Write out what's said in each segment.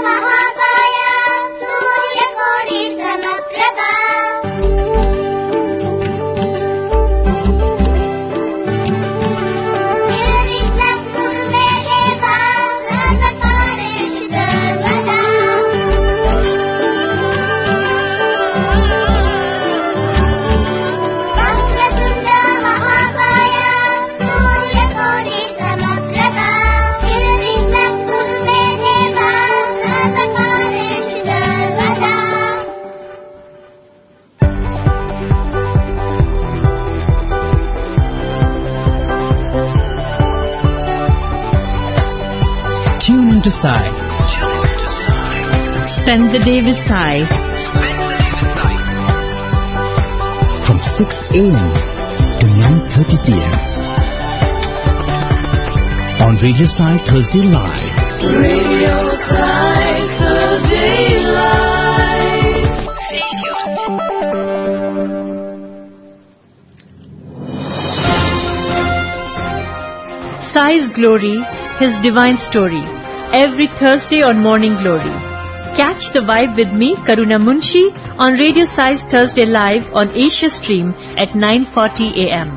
महाकाय सूर्यकोटि समप्रभा To Sai. Spend the day with Sai. From 6 a.m. to 9:30 p.m. on Radio Sai Thursday Live. Radio Sai Thursday Live. Stay tuned. Sai's Glory, His Divine Story. Every Thursday on Morning Glory. Catch the vibe with me, Karuna Munshi, on Radio Sai's Thursday Live on Asia Stream at 9:40 a.m.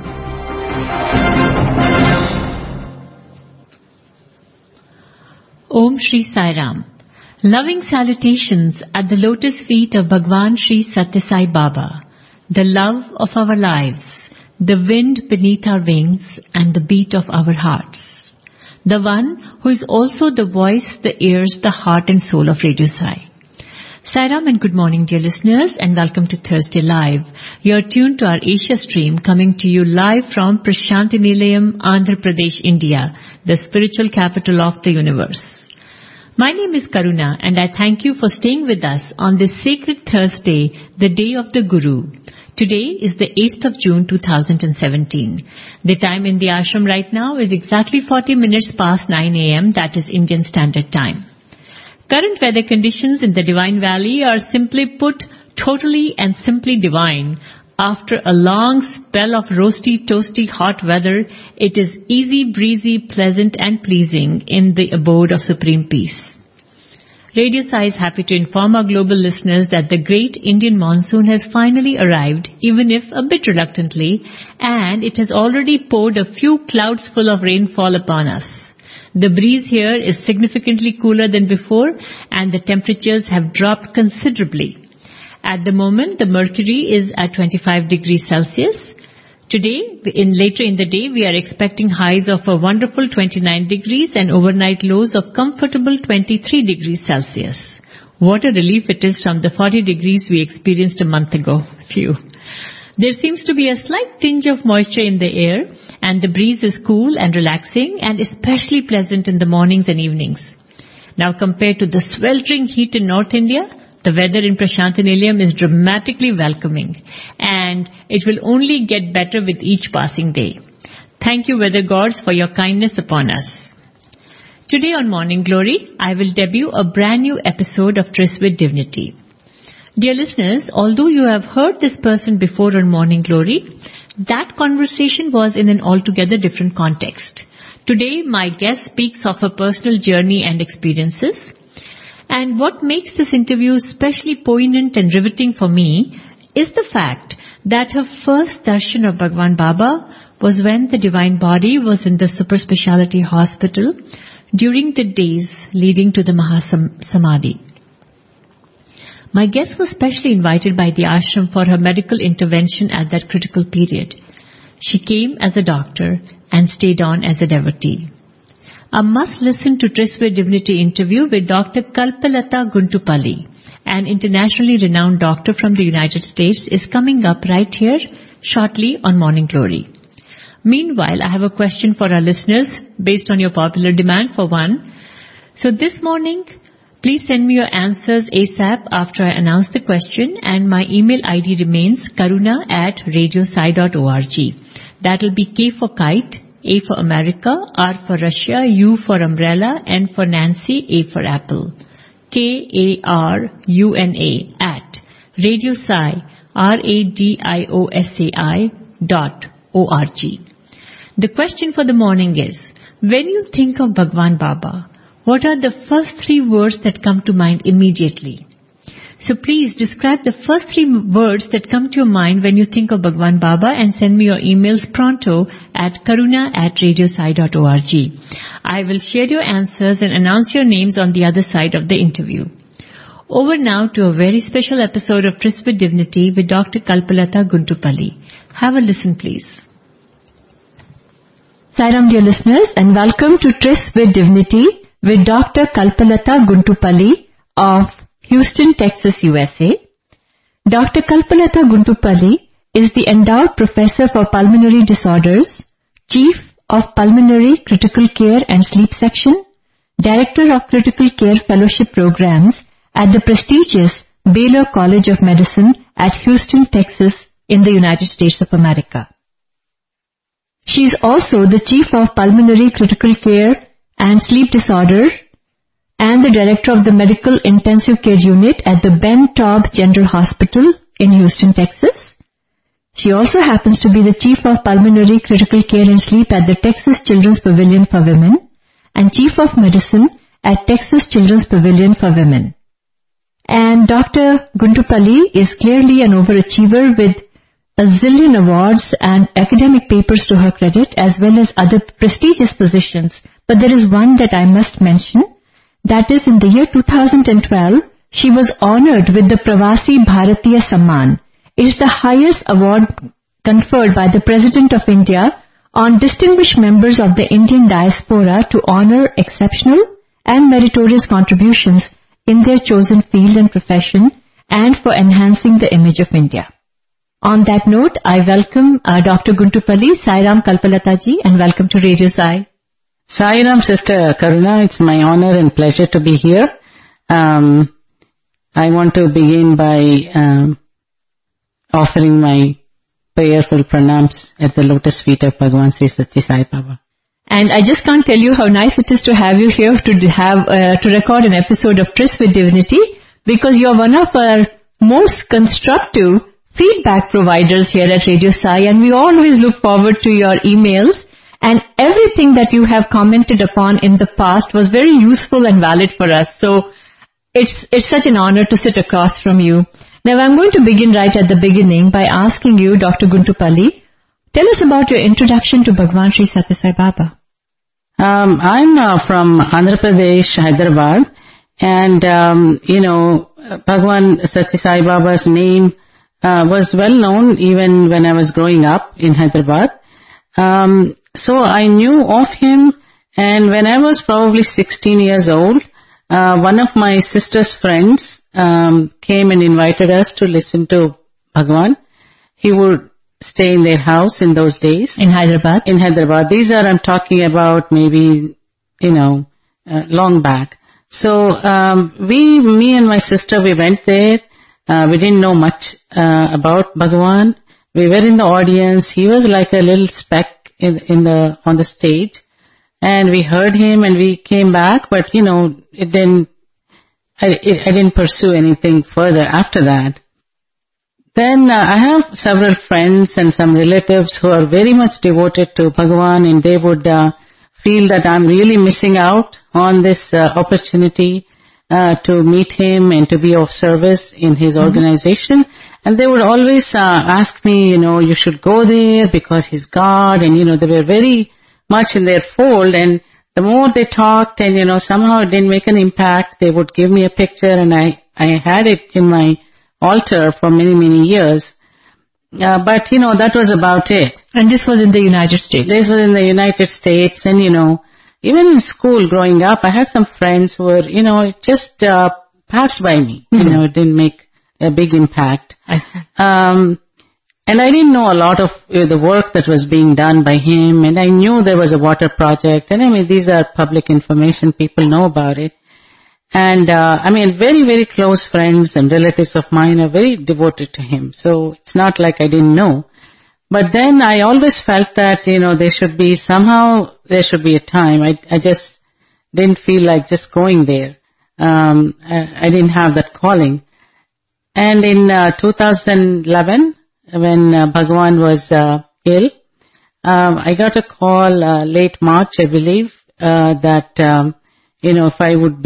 Om Shri Sai Ram. Loving salutations at the lotus feet of Bhagwan Shri Satya Sai Baba, the love of our lives, the wind beneath our wings and the beat of our hearts. The one who is also the voice, the ears, the heart and soul of Radio Sai. Sairam and good morning dear listeners and welcome to Thursday Live. You are tuned to our Asia stream coming to you live from Prashanti Nilayam, Andhra Pradesh, India, the spiritual capital of the universe. My name is Karuna and I thank you for staying with us on this sacred Thursday, the day of the Guru. Today is the 8th of June 2017. The time in the ashram right now is exactly 40 minutes past 9 a.m. That is Indian Standard Time. Current weather conditions in the Divine Valley are simply put totally and simply divine. After a long spell of roasty, toasty, hot weather, it is easy, breezy, pleasant and pleasing in the abode of supreme peace. Radio Sai is happy to inform our global listeners that the great Indian monsoon has finally arrived, even if a bit reluctantly, and it has already poured a few clouds full of rainfall upon us. The breeze here is significantly cooler than before, and the temperatures have dropped considerably. At the moment, the mercury is at 25 degrees Celsius. Today, later in the day, we are expecting highs of a wonderful 29 degrees and overnight lows of comfortable 23 degrees Celsius. What a relief it is from the 40 degrees we experienced a month ago. Phew. There seems to be a slight tinge of moisture in the air, and the breeze is cool and relaxing and especially pleasant in the mornings and evenings. Now, compared to the sweltering heat in North India, the weather in Prashanti Nilayam is dramatically welcoming, and it will only get better with each passing day. Thank you, weather gods, for your kindness upon us. Today on Morning Glory, I will debut a brand new episode of Tryst with Divinity. Dear listeners, although you have heard this person before on Morning Glory, that conversation was in an altogether different context. Today, my guest speaks of her personal journey and experiences. And what makes this interview especially poignant and riveting for me is the fact that her first darshan of Bhagwan Baba was when the Divine Body was in the super speciality hospital during the days leading to the Mahasamadhi. My guest was specially invited by the ashram for her medical intervention at that critical period. She came as a doctor and stayed on as a devotee. A must-listen to Tryst with Divinity interview with Dr. Kalpalata Guntupalli, an internationally renowned doctor from the United States, is coming up right here shortly on Morning Glory. Meanwhile, I have a question for our listeners based on your popular demand for one. So this morning, please send me your answers ASAP after I announce the question, and my email ID remains karuna@radiosai.org. That will be K for kite, A for America, R for Russia, U for umbrella, N for Nancy, A for Apple. KARUNA @radiosai, RADIOSAI.org. The question for the morning is, when you think of Bhagwan Baba, what are the first 3 words that come to mind immediately? So please describe the first 3 words that come to your mind when you think of Bhagwan Baba and send me your emails pronto at karuna@radiosai.org. I will share your answers and announce your names on the other side of the interview. Over now to a very special episode of Tryst with Divinity with Dr. Kalpalata Guntupalli. Have a listen, please. Sairam, dear listeners, and welcome to Tryst with Divinity with Dr. Kalpalata Guntupalli of Houston, Texas, USA. Dr. Kalpalata Guntupalli is the Endowed Professor for Pulmonary Disorders, Chief of Pulmonary Critical Care and Sleep Section, Director of Critical Care Fellowship Programs at the prestigious Baylor College of Medicine at Houston, Texas, in the United States of America. She is also the Chief of Pulmonary Critical Care and Sleep Disorder and the Director of the Medical Intensive Care Unit at the Ben Taub General Hospital in Houston, Texas. She also happens to be the Chief of Pulmonary Critical Care and Sleep at the Texas Children's Pavilion for Women and Chief of Medicine at Texas Children's Pavilion for Women. And Dr. Guntupalli is clearly an overachiever with a zillion awards and academic papers to her credit, as well as other prestigious positions. But there is one that I must mention. That is, in the year 2012, she was honored with the Pravasi Bharatiya Samman. It is the highest award conferred by the President of India on distinguished members of the Indian diaspora to honor exceptional and meritorious contributions in their chosen field and profession and for enhancing the image of India. On that note, I welcome Dr. Guntupalli, Sairam Kalpalata ji, and welcome to Radio Sai. Sairam, Sister Karuna, it's my honor and pleasure to be here. I want to begin by offering my prayerful pranams at the lotus feet of Bhagwan Sri Satya Sai Baba. And I just can't tell you how nice it is to have you here to record an episode of Tryst with Divinity, because you're one of our most constructive feedback providers here at Radio Sai, and we always look forward to your emails, and everything that you have commented upon in the past was very useful and valid for us. So it's such an honor to sit across from you. Now I'm going to begin right at the beginning by asking you, Dr. Guntupalli, tell us about your introduction to Bhagwan Sri Satya Sai Baba. I'm from Andhra Pradesh, Hyderabad, and Bhagwan Satya Sai Baba's name was well known even when I was growing up in Hyderabad. So I knew of him, and when I was probably 16 years old, one of my sister's friends came and invited us to listen to Bhagwan. He would stay in their house in those days. In Hyderabad? In Hyderabad. I'm talking about maybe, long back. So, me and my sister, we went there. We didn't know much, about Bhagwan. We were in the audience. He was like a little speck on the stage. And we heard him and we came back, but I didn't pursue anything further after that. Then I have several friends and some relatives who are very much devoted to Bhagwan, and they would feel that I'm really missing out on this opportunity to meet him and to be of service in his organization. And they would always ask me, you should go there because he's God, and they were very much in their fold. And the more they talked and somehow it didn't make an impact, they would give me a picture, and I had it in my altar for many, many years. But, that was about it. And this was in the United States? This was in the United States. And, even in school growing up, I had some friends who were, it just passed by me. Mm-hmm. It didn't make a big impact. I see. And I didn't know a lot of the work that was being done by him. And I knew there was a water project. And these are public information. People know about it. And, very, very close friends and relatives of mine are very devoted to him. So it's not like I didn't know. But then I always felt that, there should be a time. I just didn't feel like just going there. I didn't have that calling. And in 2011, when Bhagwan was ill, I got a call late March, I believe, that if I would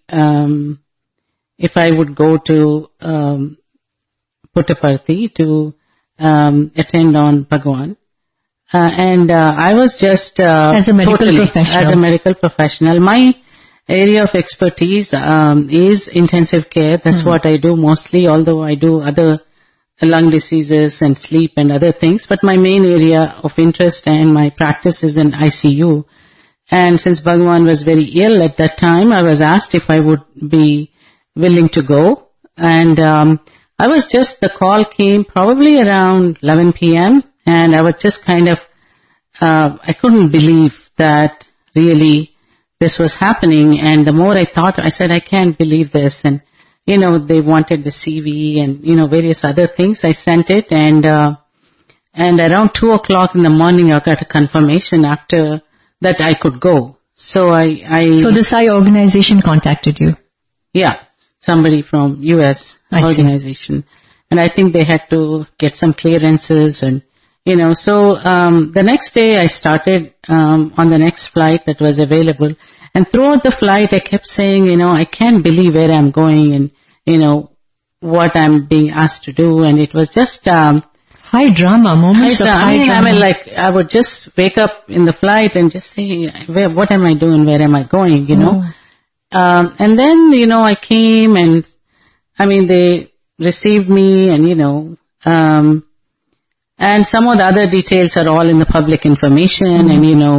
go to Puttaparthi to attend on Bhagwan. I was just as a medical professional. My area of expertise is intensive care. That's what I do mostly, although I do other lung diseases and sleep and other things. But my main area of interest and my practice is in ICU. And since Bhagwan was very ill at that time, I was asked if I would be willing to go. And the call came probably around 11 p.m. And I was just kind of, I couldn't believe that really this was happening. And the more I thought, I said, I can't believe this. And, they wanted the CV and, various other things. I sent it and around 2 o'clock in the morning, I got a confirmation after that I could go. So So the Sai organization contacted you? Yeah, somebody from US organization. And I think they had to get some clearances and, so the next day I started on the next flight that was available. And throughout the flight, I kept saying, I can't believe where I'm going and, what I'm being asked to do. And it was just high drama, moments of high drama. I would just wake up in the flight and just say, what am I doing? Where am I going? And then, I came and, they received me and, and some of the other details are all in the public information and,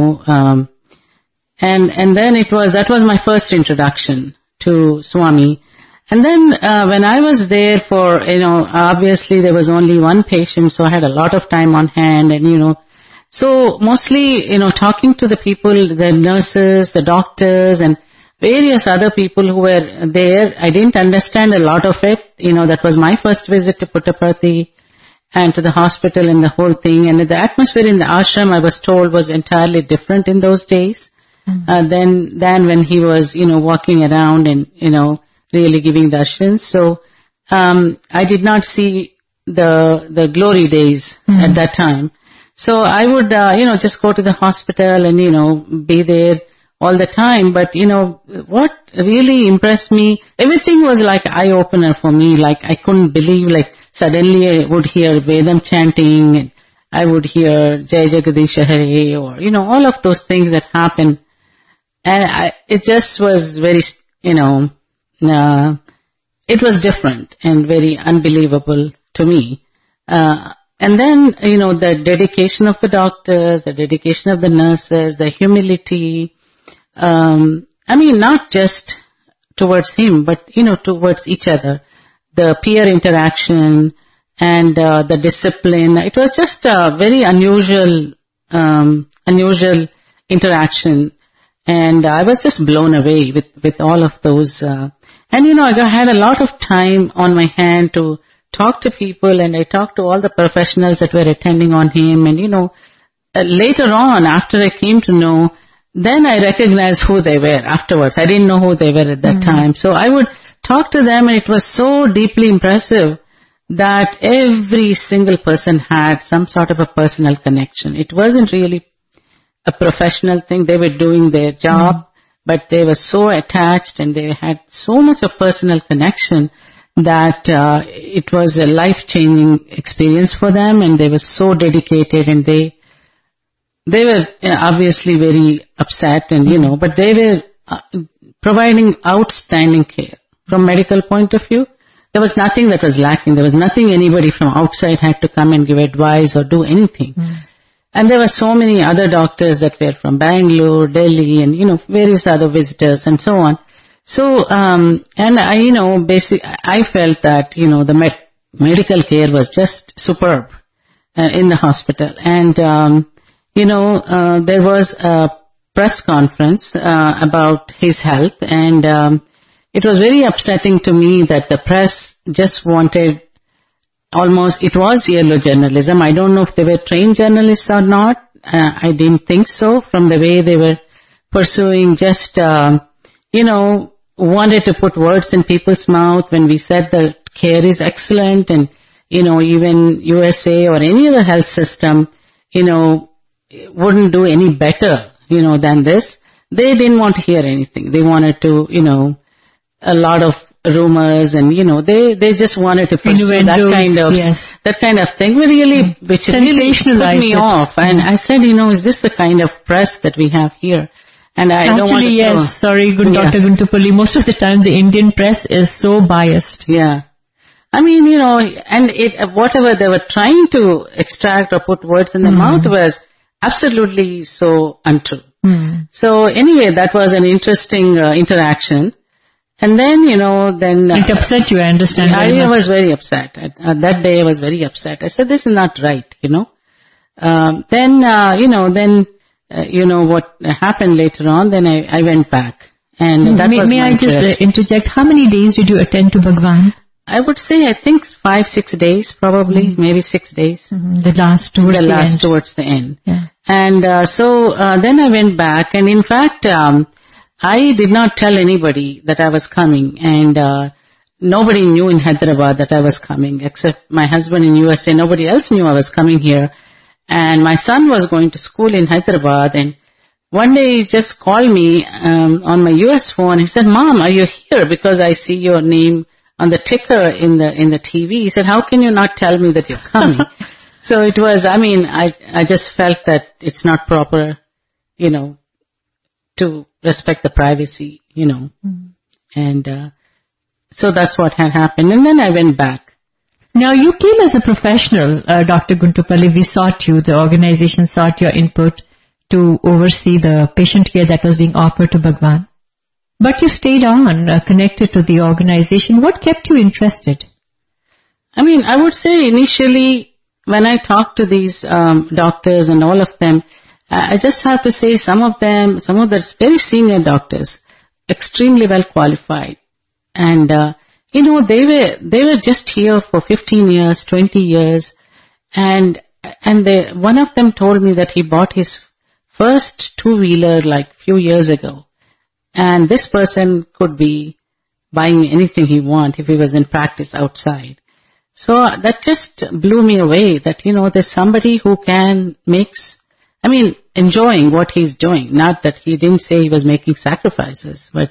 and then that was my first introduction to Swami. And then, when I was there for, obviously there was only one patient, so I had a lot of time on hand and, so mostly, talking to the people, the nurses, the doctors and various other people who were there, I didn't understand a lot of it. That was my first visit to Puttaparthi and to the hospital and the whole thing. And the atmosphere in the ashram, I was told, was entirely different in those days than when he was, walking around and, really giving darshans. So I did not see the glory days at that time. So I would, just go to the hospital and, be there all the time. But, what really impressed me, everything was like eye-opener for me. Like I couldn't believe, suddenly I would hear Vedam chanting and I would hear Jai Jagadish Hare or, all of those things that happen. And it just was very, it was different and very unbelievable to me. And then, the dedication of the doctors, the dedication of the nurses, the humility, not just towards him, but, towards each other, the peer interaction and the discipline. It was just a very unusual interaction. And I was just blown away with all of those. And, I had a lot of time on my hand to talk to people and I talked to all the professionals that were attending on him. And, later on, after I came to know, then I recognized who they were afterwards. I didn't know who they were at that time. So I would talk to them and it was so deeply impressive that every single person had some sort of a personal connection. It wasn't really a professional thing. They were doing their job, but they were so attached and they had so much of personal connection that it was a life-changing experience for them and they were so dedicated and they were obviously very upset and, but they were providing outstanding care from medical point of view. There was nothing that was lacking. There was nothing anybody from outside had to come and give advice or do anything. And there were so many other doctors that were from Bangalore, Delhi, and, various other visitors and so on. So, and I, I felt that, the medical care was just superb in the hospital. And, there was a press conference about his health, and it was very upsetting to me that the press just wanted it was yellow journalism. I don't know if they were trained journalists or not. I didn't think so from the way they were pursuing just, wanted to put words in people's mouth when we said the care is excellent and, even USA or any other health system, wouldn't do any better, than this. they didn't want to hear anything. They wanted to, a lot of rumors and, they just wanted to pursue that kind of thing, which really put me off. And I said, is this the kind of press that we have here? And I don't want to... yes. Sorry, Dr. Guntupalli. Most of the time the Indian press is so biased. Yeah. I mean, and whatever they were trying to extract or put words in the mouth was absolutely so untrue. So anyway, that was an interesting interaction. And then, it upset you, I understand. I was very upset. That day I was very upset. I said, this is not right, what happened later on, then I went back. And that was my interest. May I just interject? How many days did you attend to Bhagwan? I would say, I think 5-6 days, probably, maybe 6 days. The last towards the end. Yeah. And then I went back, and in fact, I did not tell anybody that I was coming, and nobody knew in Hyderabad that I was coming, except my husband in USA. Nobody else knew I was coming here. And my son was going to school in Hyderabad, and one day he just called me on my US phone. He said, Mom, are you here? Because I see your name on the ticker in the TV. He said, how can you not tell me that you're coming? So it was, I just felt that it's not proper, to respect the privacy, and so that's what had happened. And then I went back. Now you came as a professional, Dr. Guntupalli. We sought you, the organization sought your input to oversee the patient care that was being offered to Bhagwan. But you stayed on, connected to the organization. What kept you interested? I would say initially, when I talked to these doctors and all of them, I just have to say some of the very senior doctors, extremely well qualified. And, they were just here for 15 years, 20 years. And one of them told me that he bought his first two-wheeler like few years ago. And this person could be buying anything he want if he was in practice outside. So that just blew me away that, there's somebody who enjoying what he's doing. Not that he didn't say he was making sacrifices, but,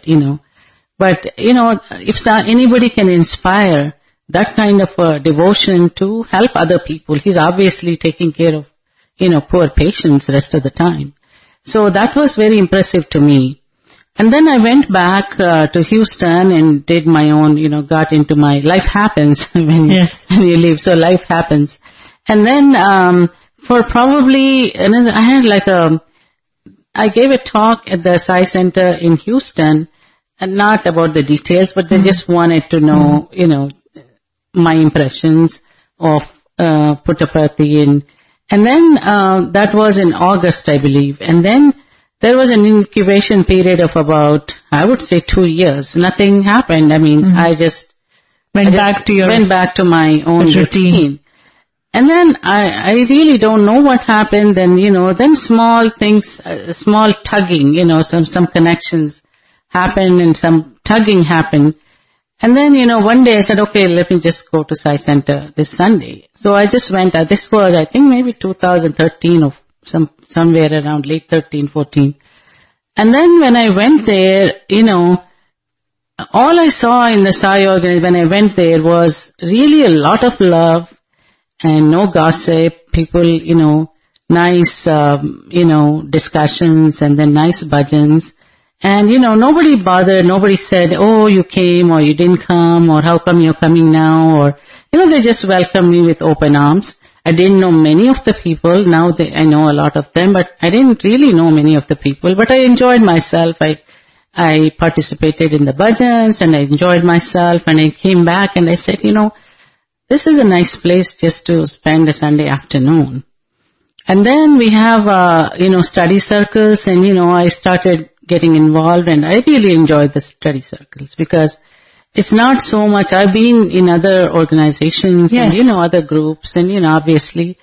if anybody can inspire that kind of a devotion to help other people, he's obviously taking care of, poor patients the rest of the time. So that was very impressive to me. And then I went back to Houston and did my own, got into my life happens when you leave. So life happens. And then for probably, I gave a talk at the Sai Center in Houston, and not about the details, but they just wanted to know, my impressions of Puttaparthi. And then that was in August, I believe. And then there was an incubation period of about, I would say 2 years. Nothing happened. I just went back to my own routine. And then I really don't know what happened. Then, then small things, small tugging, some connections happened and some tugging happened. And then, one day I said, okay, let me just go to Sai Center this Sunday. So I just went, this was, I think maybe 2013 or somewhere around late 13, 14. And then when I went there, all I saw in the Sai organization when I went there was really a lot of love and no gossip, people, nice, discussions and then nice bhajans. And, nobody bothered, nobody said, oh, you came or you didn't come or how come you're coming now or, they just welcomed me with open arms. I didn't know many of the people. Now I know a lot of them, but I didn't really know many of the people. But I enjoyed myself. I participated in the bhajans and I enjoyed myself and I came back and I said, this is a nice place just to spend a Sunday afternoon. And then we have, study circles and, I started getting involved and I really enjoyed the study circles because it's not so much, I've been in other organizations and, other groups and, obviously,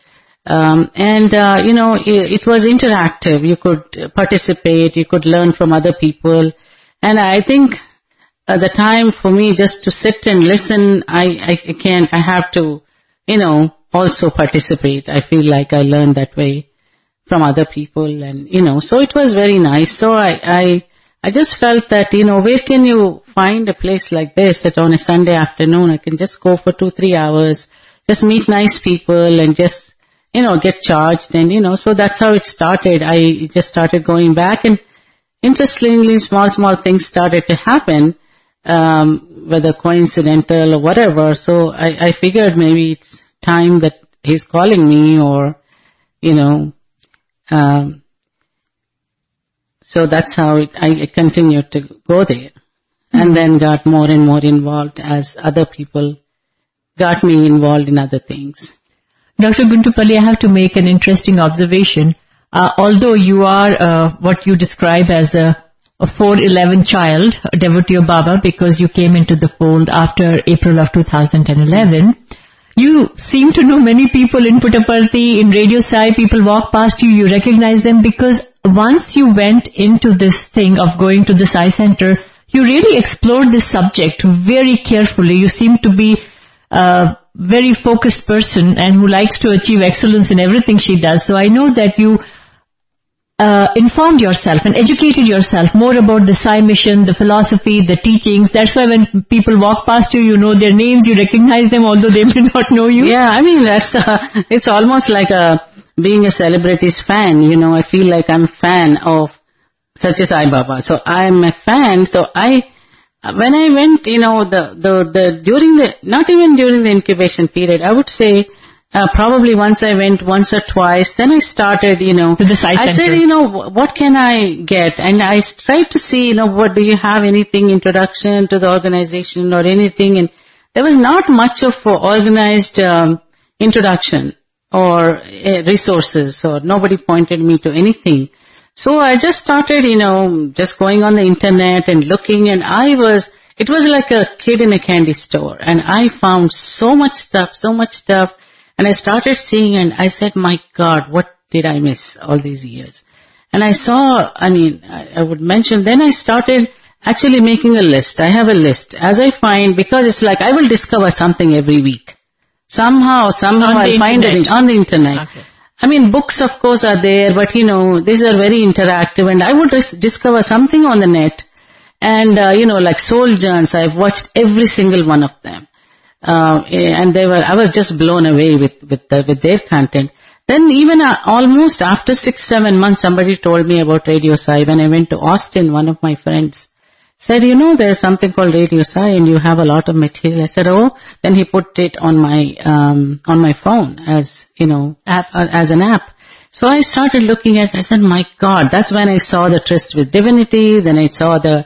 it was interactive. You could participate, you could learn from other people. And I think at the time for me just to sit and listen, I have to, also participate. I feel like I learned that way from other people, and, so it was very nice. So I just felt that, where can you find a place like this that on a Sunday afternoon I can just go for 2-3 hours, just meet nice people and just, get charged, and, so that's how it started. I just started going back, and interestingly, small things started to happen, whether coincidental or whatever. So I figured maybe it's time that he's calling me, or, so that's how I continued to go there, and then got more and more involved as other people got me involved in other things. Dr. Guntupalli, I have to make an interesting observation. Although you are what you describe as a 411 child, a devotee of Baba, because you came into the fold after April of 2011, you seem to know many people in Puttaparthi, in Radio Sai. People walk past you, you recognize them, because once you went into this thing of going to the Sai Center, you really explored this subject very carefully. You seem to be very focused person and who likes to achieve excellence in everything she does. So I know that you informed yourself and educated yourself more about the Sai mission, the philosophy, the teachings. That's why when people walk past you, you know their names, you recognize them, although they may not know you. Yeah, I mean, it's almost like being a celebrity's fan. I feel like I'm a fan of Satya Sai Baba. So I'm a fan. So when I went, not even during the incubation period, I would say, probably once I went once or twice, then I started, to the Sai Center. I said, what can I get? And I tried to see, what do you have, anything, introduction to the organization or anything? And there was not much of organized introduction or resources, or nobody pointed me to anything. So I just started, just going on the internet and looking, and it was like a kid in a candy store, and I found so much stuff, and I started seeing, and I said, my God, what did I miss all these years? And I saw, I would mention, then I started actually making a list. I have a list. As I find, because it's like I will discover something every week. Somehow I'll find it on the internet. Okay. Books of course are there, but these are very interactive, and I would discover something on the net, and like Soul Journs, I've watched every single one of them. And I was just blown away with their content. Then even almost after 6-7 months, somebody told me about Radio Sai. When I went to Austin, one of my friends said, there's something called Radio Sai and you have a lot of material. I said, oh, then he put it on my phone as, as an app. So I started looking at it. I said, my God, that's when I saw the Tryst with Divinity. Then I saw the,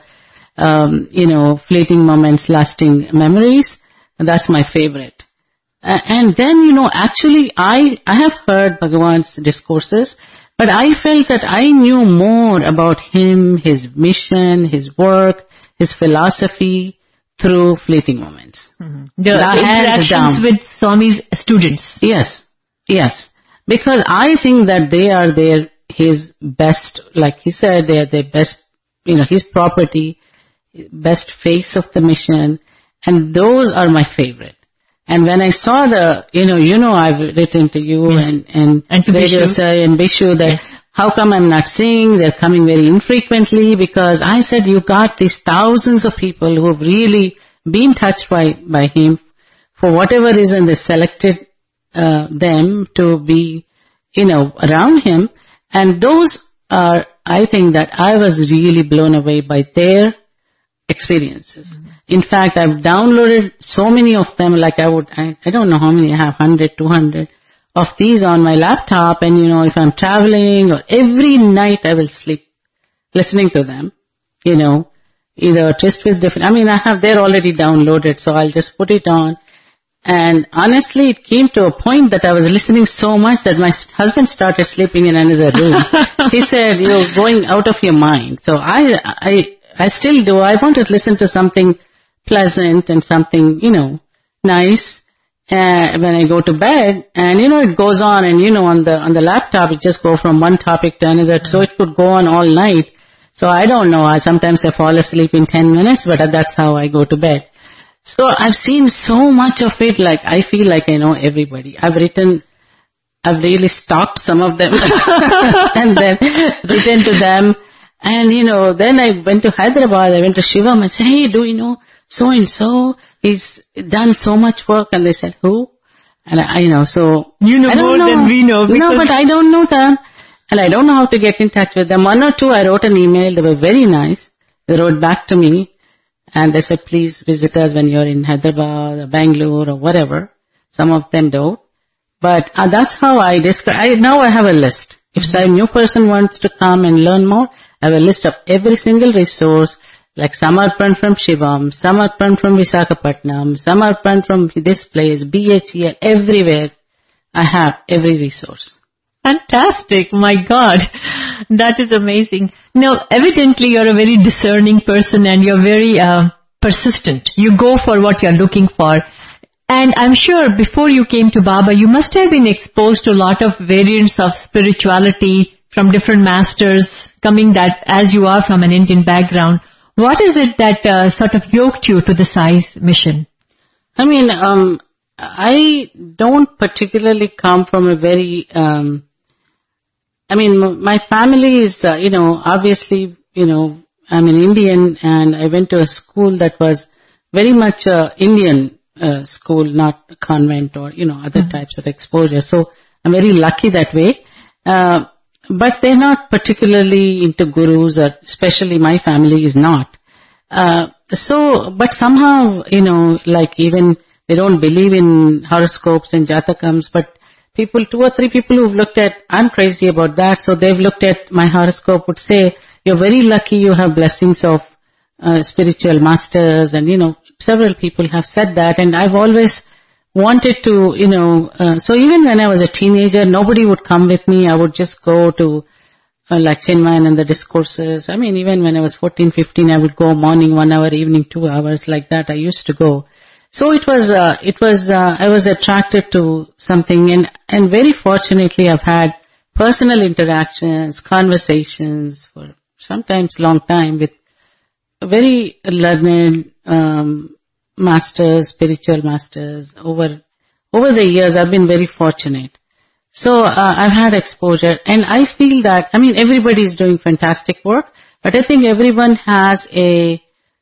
Fleeting Moments, Lasting Memories. And that's my favorite. And then, actually I have heard Bhagavan's discourses, but I felt that I knew more about him, his mission, his work, his philosophy through Fleeting Moments. Mm-hmm. The interactions with Swami's students. Yes. Because I think that they are his best, like he said, they are their best, his property, best face of the mission, and those are my favorite. And when I saw I've written to you, yes, and to Radio Sai and Bishu that, yes, how come I'm not seeing? They're coming very infrequently, because I said you got these thousands of people who have really been touched by him. For whatever reason, they selected them to be, around him. And those are, I think that I was really blown away by their experiences. Mm-hmm. In fact, I've downloaded so many of them, like I don't know how many I have, 100, 200 of these on my laptop, and if I'm traveling, or every night I will sleep listening to them, either Tryst with Divinity. they're already downloaded, so I'll just put it on. And honestly, it came to a point that I was listening so much that my husband started sleeping in another room. He said, you're going out of your mind. So I still do. I want to listen to something pleasant and something, nice, when I go to bed. And, it goes on, and, on the laptop, it just go from one topic to another. So it could go on all night. So I don't know. Sometimes I fall asleep in 10 minutes, but that's how I go to bed. So I've seen so much of it, like I feel like I know everybody. I've written I've really stopped some of them and then written to them. And, then I went to Hyderabad, I went to Shivam, I said, hey, do you know so-and-so? He's done so much work. And they said, who? And so. You know more than we know. No, but I don't know them. And I don't know how to get in touch with them. One or two, I wrote an email. They were very nice. They wrote back to me. And they said, please visit us when you're in Hyderabad or Bangalore or whatever. Some of them don't. But that's how I describe. Now I have a list. If some new person wants to come and learn more, I have a list of every single resource, like Samarpan from Shivam, Samarpan from Visakhapatnam, Samarpan from this place, BHEL, everywhere. I have every resource. Fantastic. My God. That is amazing. Now, evidently you're a very discerning person and you're very persistent. You go for what you're looking for. And I'm sure before you came to Baba, you must have been exposed to a lot of variants of spirituality from different masters, coming that as you are from an Indian background. What is it that sort of yoked you to the Sai's mission? I mean, I don't particularly come from a very, my family is, obviously, I'm an Indian and I went to a school that was very much Indian school, not a convent or, other types of exposure. So I'm very lucky that way. But they're not particularly into gurus, or especially my family is not. But somehow, like even they don't believe in horoscopes and jatakams, but people, 2 or 3 people who've looked at, I'm crazy about that, so they've looked at my horoscope would say, you're very lucky you have blessings of spiritual masters, and several people have said that, and I've always wanted to, so even when I was a teenager, nobody would come with me. I would just go to like Chinmayan and the discourses. I mean, even when I was 14, 15, I would go morning 1 hour, evening 2 hours, like that. I used to go. So I was attracted to something, and very fortunately I've had personal interactions, conversations for sometimes long time with very learned, masters, spiritual masters. Over the years, I've been very fortunate. So, I've had exposure, and I feel that, everybody is doing fantastic work, but I think everyone has a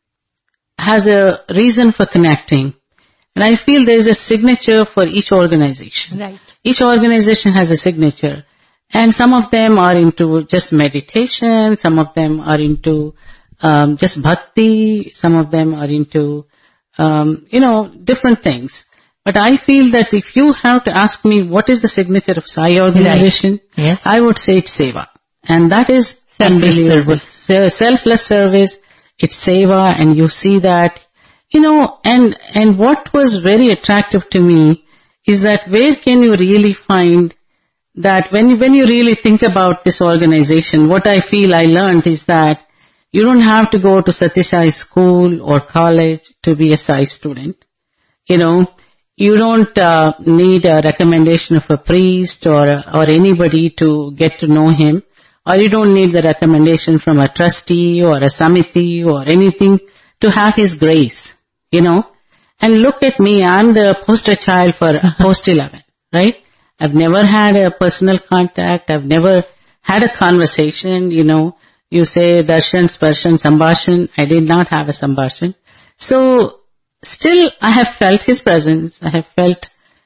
reason for connecting. And I feel there is a signature for each organization. Right. Each organization has a signature. And some of them are into just meditation, some of them are into just bhakti, some of them are into different things. But I feel that if you have to ask me what is the signature of Sai organization, right. Yes. I would say it's seva. And that is unbelievable. Selfless service, it's seva, and you see that, and what was very attractive to me is that where can you really find that when you really think about this organization, what I feel I learned is that you don't have to go to Sathya Sai school or college to be a Sai student. You don't need a recommendation of a priest or anybody to get to know him, or you don't need the recommendation from a trustee or a samiti or anything to have his grace, And look at me, I'm the poster child for Post 11, right? I've never had a personal contact, I've never had a conversation, You say darshan, sparshan, sambhashan. I did not have a sambhashan. So, still I have felt his presence. I have felt,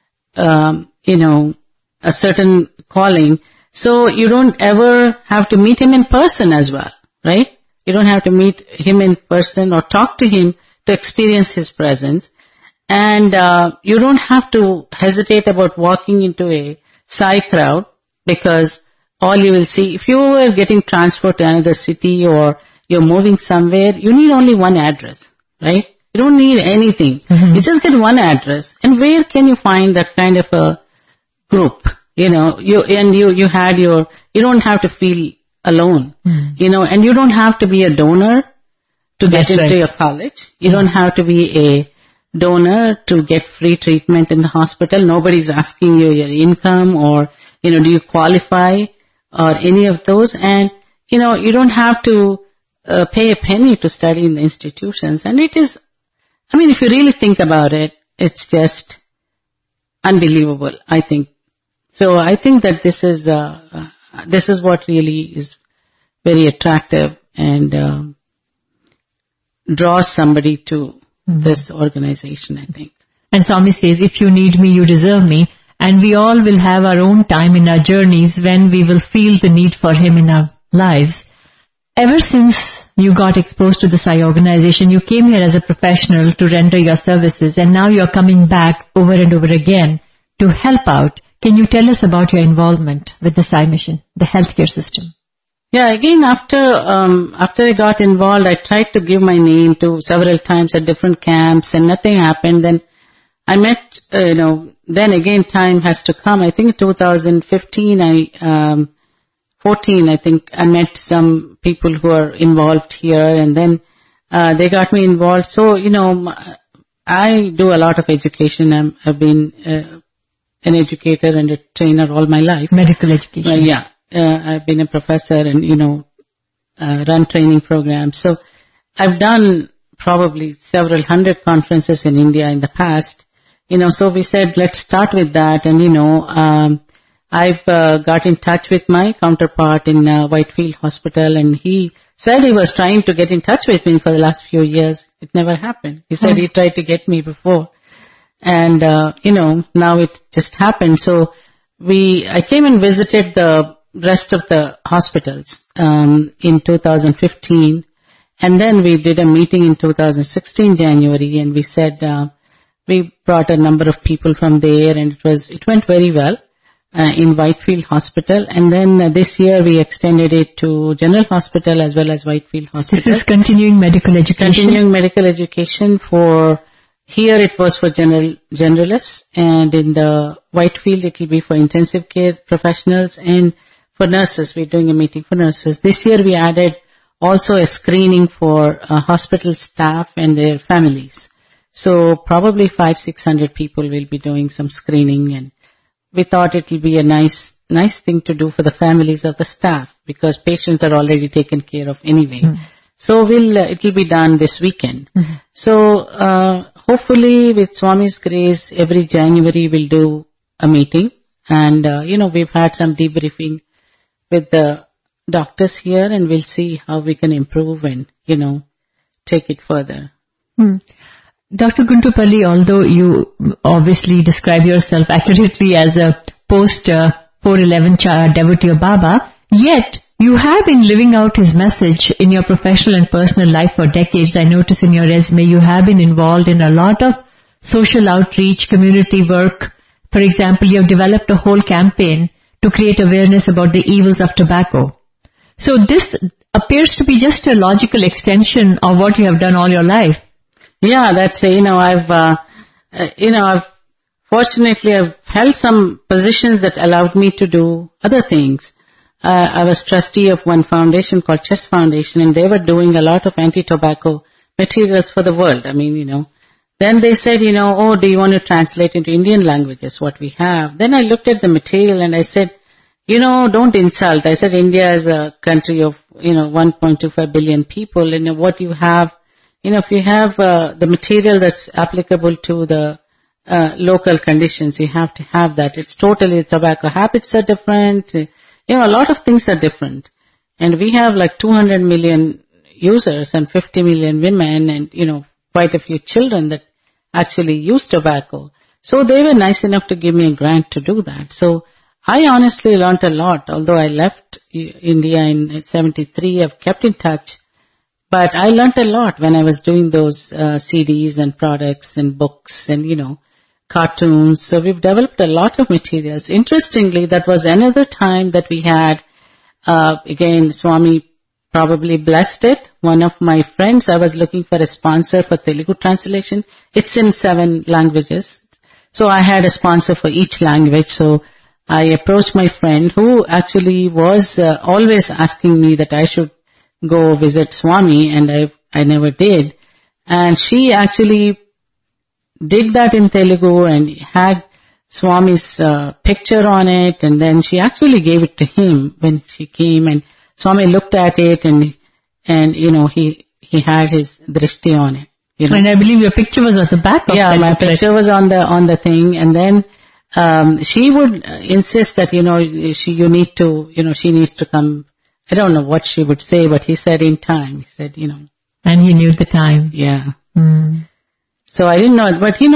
a certain calling. So, you don't ever have to meet him in person as well, right? You don't have to meet him in person or talk to him to experience his presence. And you don't have to hesitate about walking into a Sai crowd, because all you will see, if you are getting transferred to another city or you're moving somewhere, you need only one address, right? You don't need anything. Mm-hmm. You just get one address. And where can you find that kind of a group? You don't have to feel alone, and you don't have to be a donor to get into your college. You don't have to be a donor to get free treatment in the hospital. Nobody's asking you your income or, do you qualify or any of those. And, you don't have to pay a penny to study in the institutions. And it is, if you really think about it, it's just unbelievable, I think. So I think that this is what really is very attractive and draws somebody to this organization, I think. And Swami says, if you need me, you deserve me. And we all will have our own time in our journeys when we will feel the need for him in our lives. Ever since you got exposed to the Sai organization, you came here as a professional to render your services, and now you're coming back over and over again to help out. Can you tell us about your involvement with the Sai mission, the healthcare system? Yeah, again, after I got involved, I tried to give my name to several times at different camps, and nothing happened. Then I met, then again time has to come. I think 2015, 14, I think I met some people who are involved here, and then they got me involved. So, I do a lot of education. I've been an educator and a trainer all my life. Medical education. Yeah. I've been a professor and, run training programs. So I've done probably several hundred conferences in India in the past. So we said, let's start with that. And, I've got in touch with my counterpart in Whitefield Hospital, and he said he was trying to get in touch with me for the last few years. It never happened. He said he tried to get me before. And, now it just happened. So I came and visited the rest of the hospitals in 2015, and then we did a meeting in 2016 January, and we said we brought a number of people from there, and it went very well in Whitefield Hospital. And then this year we extended it to General Hospital as well as Whitefield Hospital. This is continuing medical education. Continuing medical education for here it was for generalists, and in the Whitefield it will be for intensive care professionals, and for nurses, we're doing a meeting for nurses. This year we added also a screening for hospital staff and their families. So probably 500-600 people will be doing some screening, and we thought it will be a nice thing to do for the families of the staff, because patients are already taken care of anyway. So it will be done this weekend. So hopefully with Swami's grace, every January we'll do a meeting, and we've had some debriefing with the doctors here, and we'll see how we can improve and, take it further. Dr. Guntupalli, although you obviously describe yourself accurately as a post-411 devotee of Baba, yet you have been living out his message in your professional and personal life for decades. I notice in your resume you have been involved in a lot of social outreach, community work. For example, you have developed a whole campaign to create awareness about the evils of tobacco. So this appears to be just a logical extension of what you have done all your life. Yeah, that's fortunately I've held some positions that allowed me to do other things. I was trustee of one foundation called Chest Foundation, and they were doing a lot of anti-tobacco materials for the world. Then they said, do you want to translate into Indian languages what we have? Then I looked at the material and I said, don't insult. I said, India is a country of, 1.25 billion people, and what you have, if you have the material that's applicable to the local conditions, you have to have that. It's totally, tobacco habits are different. A lot of things are different. And we have like 200 million users and 50 million women and, quite a few children that actually use tobacco. So they were nice enough to give me a grant to do that. So I honestly learned a lot. Although I left India in 73, I've kept in touch. But I learned a lot when I was doing those CDs and products and books and, cartoons. So we've developed a lot of materials. Interestingly, that was another time that we had, again, Swami probably blessed it. One of my friends, I was looking for a sponsor for Telugu translation. It's in 7 languages. So I had a sponsor for each language. So I approached my friend who actually was always asking me that I should go visit Swami, and I never did. And she actually did that in Telugu and had Swami's picture on it, and then she actually gave it to him when she came, and Swami looked at it and he had his drishti on it. And I believe your picture was at the back of my picture was on the thing, and then she would insist that, you need to, she needs to come. I don't know what she would say, but he said in time. He said, And he knew the time. Yeah. Mm. So I didn't know it. But,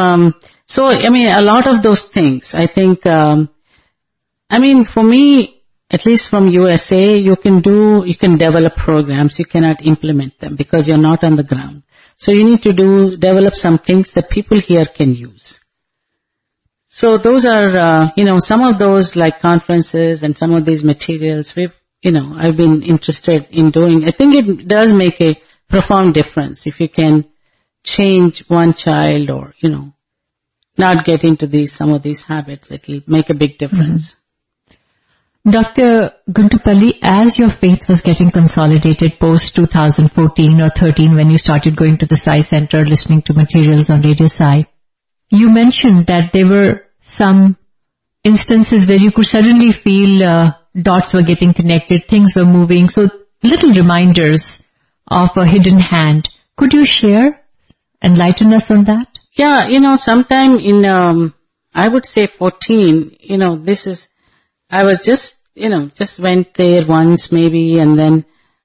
a lot of those things, I think, for me, at least from USA, you can develop programs, you cannot implement them because you're not on the ground. So you need to develop some things that people here can use. So those are, some of those like conferences and some of these materials I've been interested in doing. I think it does make a profound difference if you can change one child or, not get into some of these habits. It will make a big difference. Mm-hmm. Dr. Guntupalli, as your faith was getting consolidated post 2014 or 13 when you started going to the Sai Center, listening to materials on Radio Sai, you mentioned that there were some instances where you could suddenly feel dots were getting connected, things were moving, so little reminders of a hidden hand. Could you share, enlighten us on that? Yeah, sometime in, I would say 14, I was just went there once maybe, and then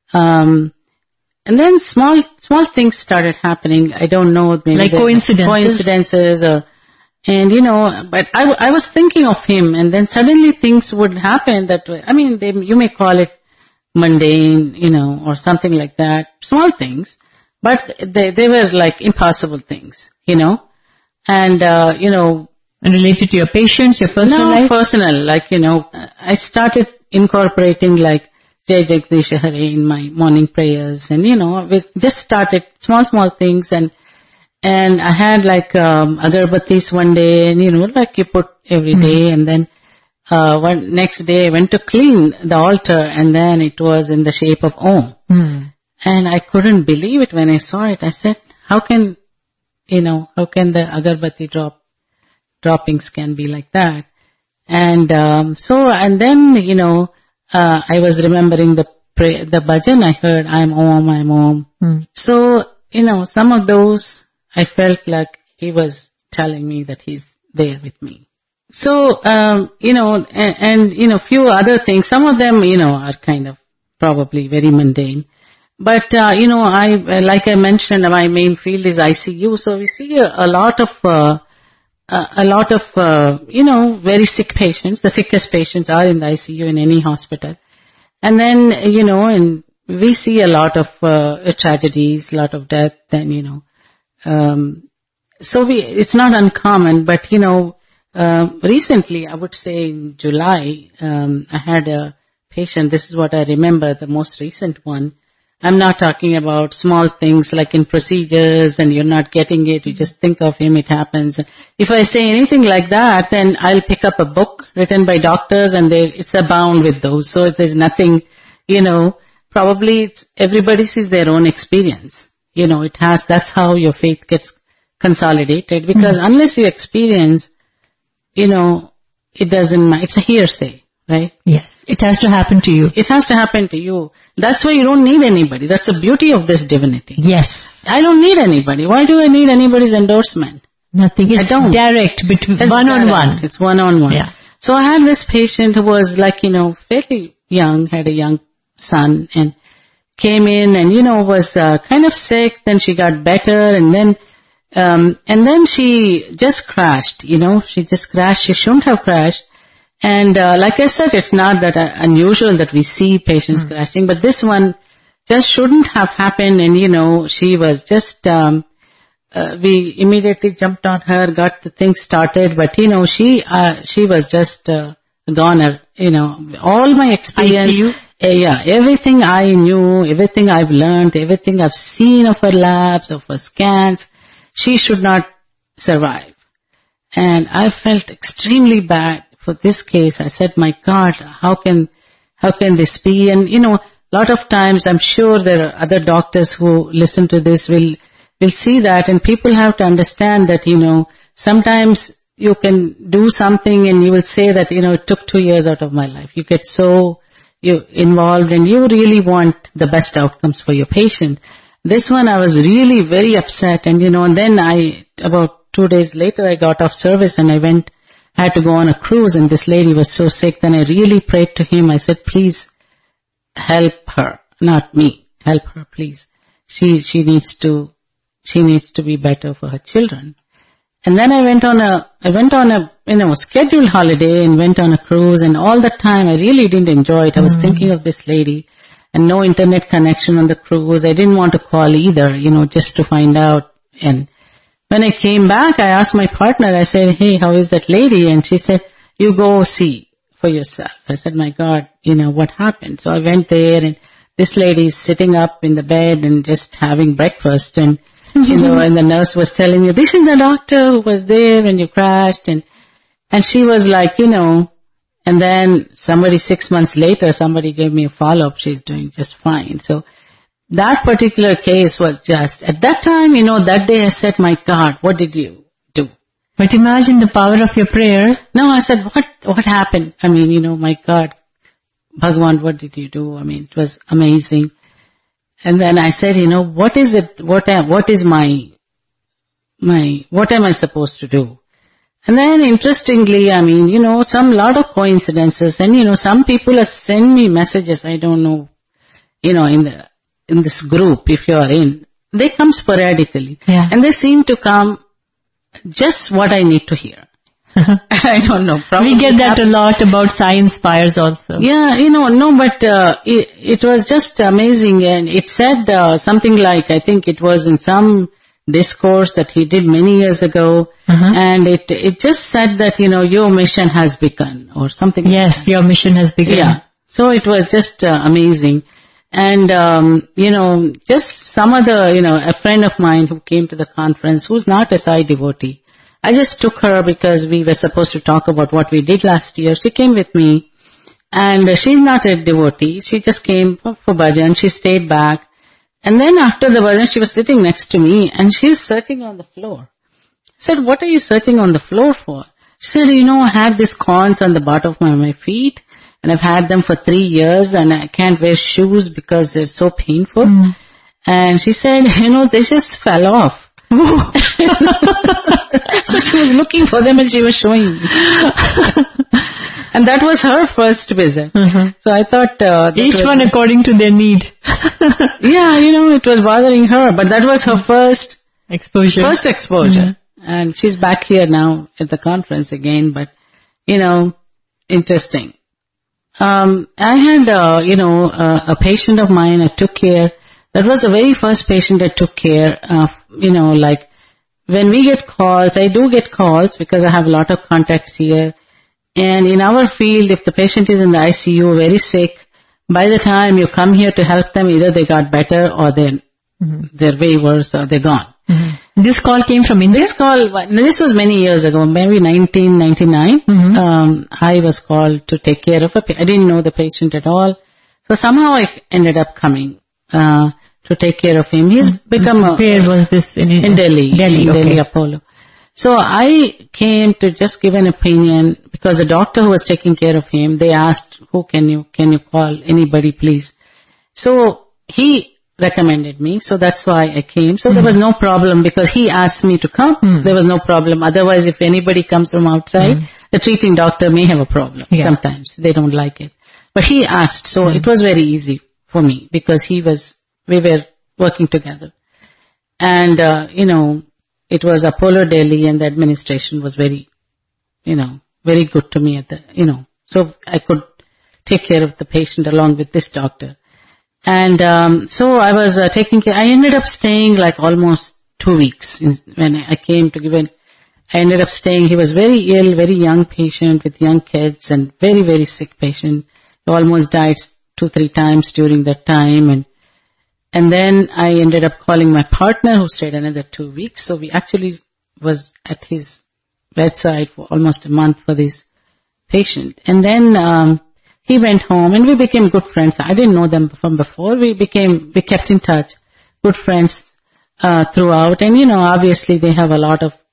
small things started happening. I don't know, maybe like coincidences but I was thinking of him, and then suddenly things would happen that way. You may call it mundane, or something like that, small things, but they were like impossible things, and And related to your patients, your personal life? No, personal. I started incorporating like Jai Jagdish Hare in my morning prayers, and we just started small things, and I had like agarbattis one day, and like you put every day, and then next day I went to clean the altar, and then it was in the shape of Om. And I couldn't believe it when I saw it. I said, how can the agarbatti droppings can be like that? And then I was remembering the bhajan. I heard, I'm Om. So, some of those I felt like he was telling me that he's there with me. So, few other things, some of them, are kind of probably very mundane. But, like I mentioned, my main field is ICU. So we see a lot of very sick patients. The sickest patients are in the ICU in any hospital. And then, and we see a lot of tragedies, a lot of death, and, so it's not uncommon, but, recently, I would say in July, I had a patient, this is what I remember, the most recent one. I'm not talking about small things like in procedures and you're not getting it, you just think of him, it happens. If I say anything like that, then I'll pick up a book written by doctors and it's abound with those. So there's nothing, probably everybody sees their own experience. That's how your faith gets consolidated, because unless you experience, it doesn't matter. It's a hearsay, right? Yes. It has to happen to you. It has to happen to you. That's why you don't need anybody. That's the beauty of this divinity. Yes. I don't need anybody. Why do I need anybody's endorsement? Nothing. It's direct, one-on-one. It's one-on-one. Yeah. So I had this patient who was like, fairly young, had a young son, and came in and, was kind of sick. Then she got better, and then she just crashed, she just crashed. She shouldn't have crashed. And like I said, it's not that unusual that we see patients crashing, but this one just shouldn't have happened. And, she was just, we immediately jumped on her, got the thing started, but, she was just a goner, all my experience. Everything I knew, everything I've learned, everything I've seen of her labs, of her scans, she should not survive. And I felt extremely bad for this case. I said, my God, how can this be? And, a lot of times I'm sure there are other doctors who listen to this will see that, and people have to understand that, sometimes you can do something and you will say that, it took 2 years out of my life. You get so involved and you really want the best outcomes for your patient. This one I was really very upset, and, and then about 2 days later I got off service and I went I had to go on a cruise, and this lady was so sick. Then I really prayed to him. I said, please help her, not me. Help her, please. She needs to be better for her children. And then I went on a scheduled holiday and went on a cruise, and all the time I really didn't enjoy it. I was thinking of this lady, and no internet connection on the cruise. I didn't want to call either, just to find out. And when I came back, I asked my partner, I said, hey, how is that lady? And she said, you go see for yourself. I said, my God, what happened? So I went there, and this lady is sitting up in the bed and just having breakfast, and and the nurse was telling me, this is the doctor who was there when you crashed, and she was like, and then 6 months later, somebody gave me a follow-up. She's doing just fine. So that particular case was just, at that time, that day I said, my God, what did you do? But imagine the power of your prayer. No, I said, what happened? I mean, my God, Bhagavan, what did you do? I mean, it was amazing. And then I said, what is it, what am I supposed to do? And then interestingly, I mean, lot of coincidences, and some people have sent me messages, I don't know, in this group, if you are in, they come sporadically. Yeah. And they seem to come just what I need to hear. I don't know. We get that a lot about Sai Inspires also. Yeah, but it was just amazing, and it said something like, I think it was in some discourse that he did many years ago, and it just said that, your mission has begun, or something. Yes, like your mission has begun. Yeah. So it was just amazing. And, just some other, a friend of mine who came to the conference, who's not a Sai devotee, I just took her because we were supposed to talk about what we did last year. She came with me, and she's not a devotee. She just came for bhajan. She stayed back. And then after the bhajan, she was sitting next to me, and she's searching on the floor. I said, what are you searching on the floor for? She said, I have these corns on the bottom of my feet, and I've had them for 3 years, and I can't wear shoes because they're so painful. And she said, they just fell off. So she was looking for them, and she was showing me. And that was her first visit. So I thought... each one according to their need. Yeah, it was bothering her, but that was her first exposure. And she's back here now at the conference again, but, interesting. I had, a patient of mine I took care. That was the very first patient I took care of, like when we get calls, I do get calls because I have a lot of contacts here. And in our field, if the patient is in the ICU, very sick, by the time you come here to help them, either they got better or they're way worse or they're gone. This call came from India? This was many years ago, maybe 1999. I was called to take care of I didn't know the patient at all. So somehow I ended up coming to take care of him. He's become Where was this? In Delhi. Delhi Apollo. So I came to just give an opinion because the doctor who was taking care of him, they asked, can you call anybody please? So he recommended me, so that's why I came. So there was no problem because he asked me to come. There was no problem. Otherwise, if anybody comes from outside, the treating doctor may have a problem. Yeah. Sometimes they don't like it. But he asked, so it was very easy for me because we were working together. And, it was Apollo Delhi, and the administration was very, very good to me so I could take care of the patient along with this doctor. And, so I was taking care. I ended up staying like almost 2 weeks when I came to give I ended up staying. He was very ill, very young patient with young kids and very, very sick patient. He almost died 2-3 times during that time. And then I ended up calling my partner who stayed another 2 weeks. So we actually was at his bedside for almost a month for this patient. And then, he went home and we became good friends. I didn't know them from before. We kept in touch, good friends, throughout. And, obviously they have a lot of,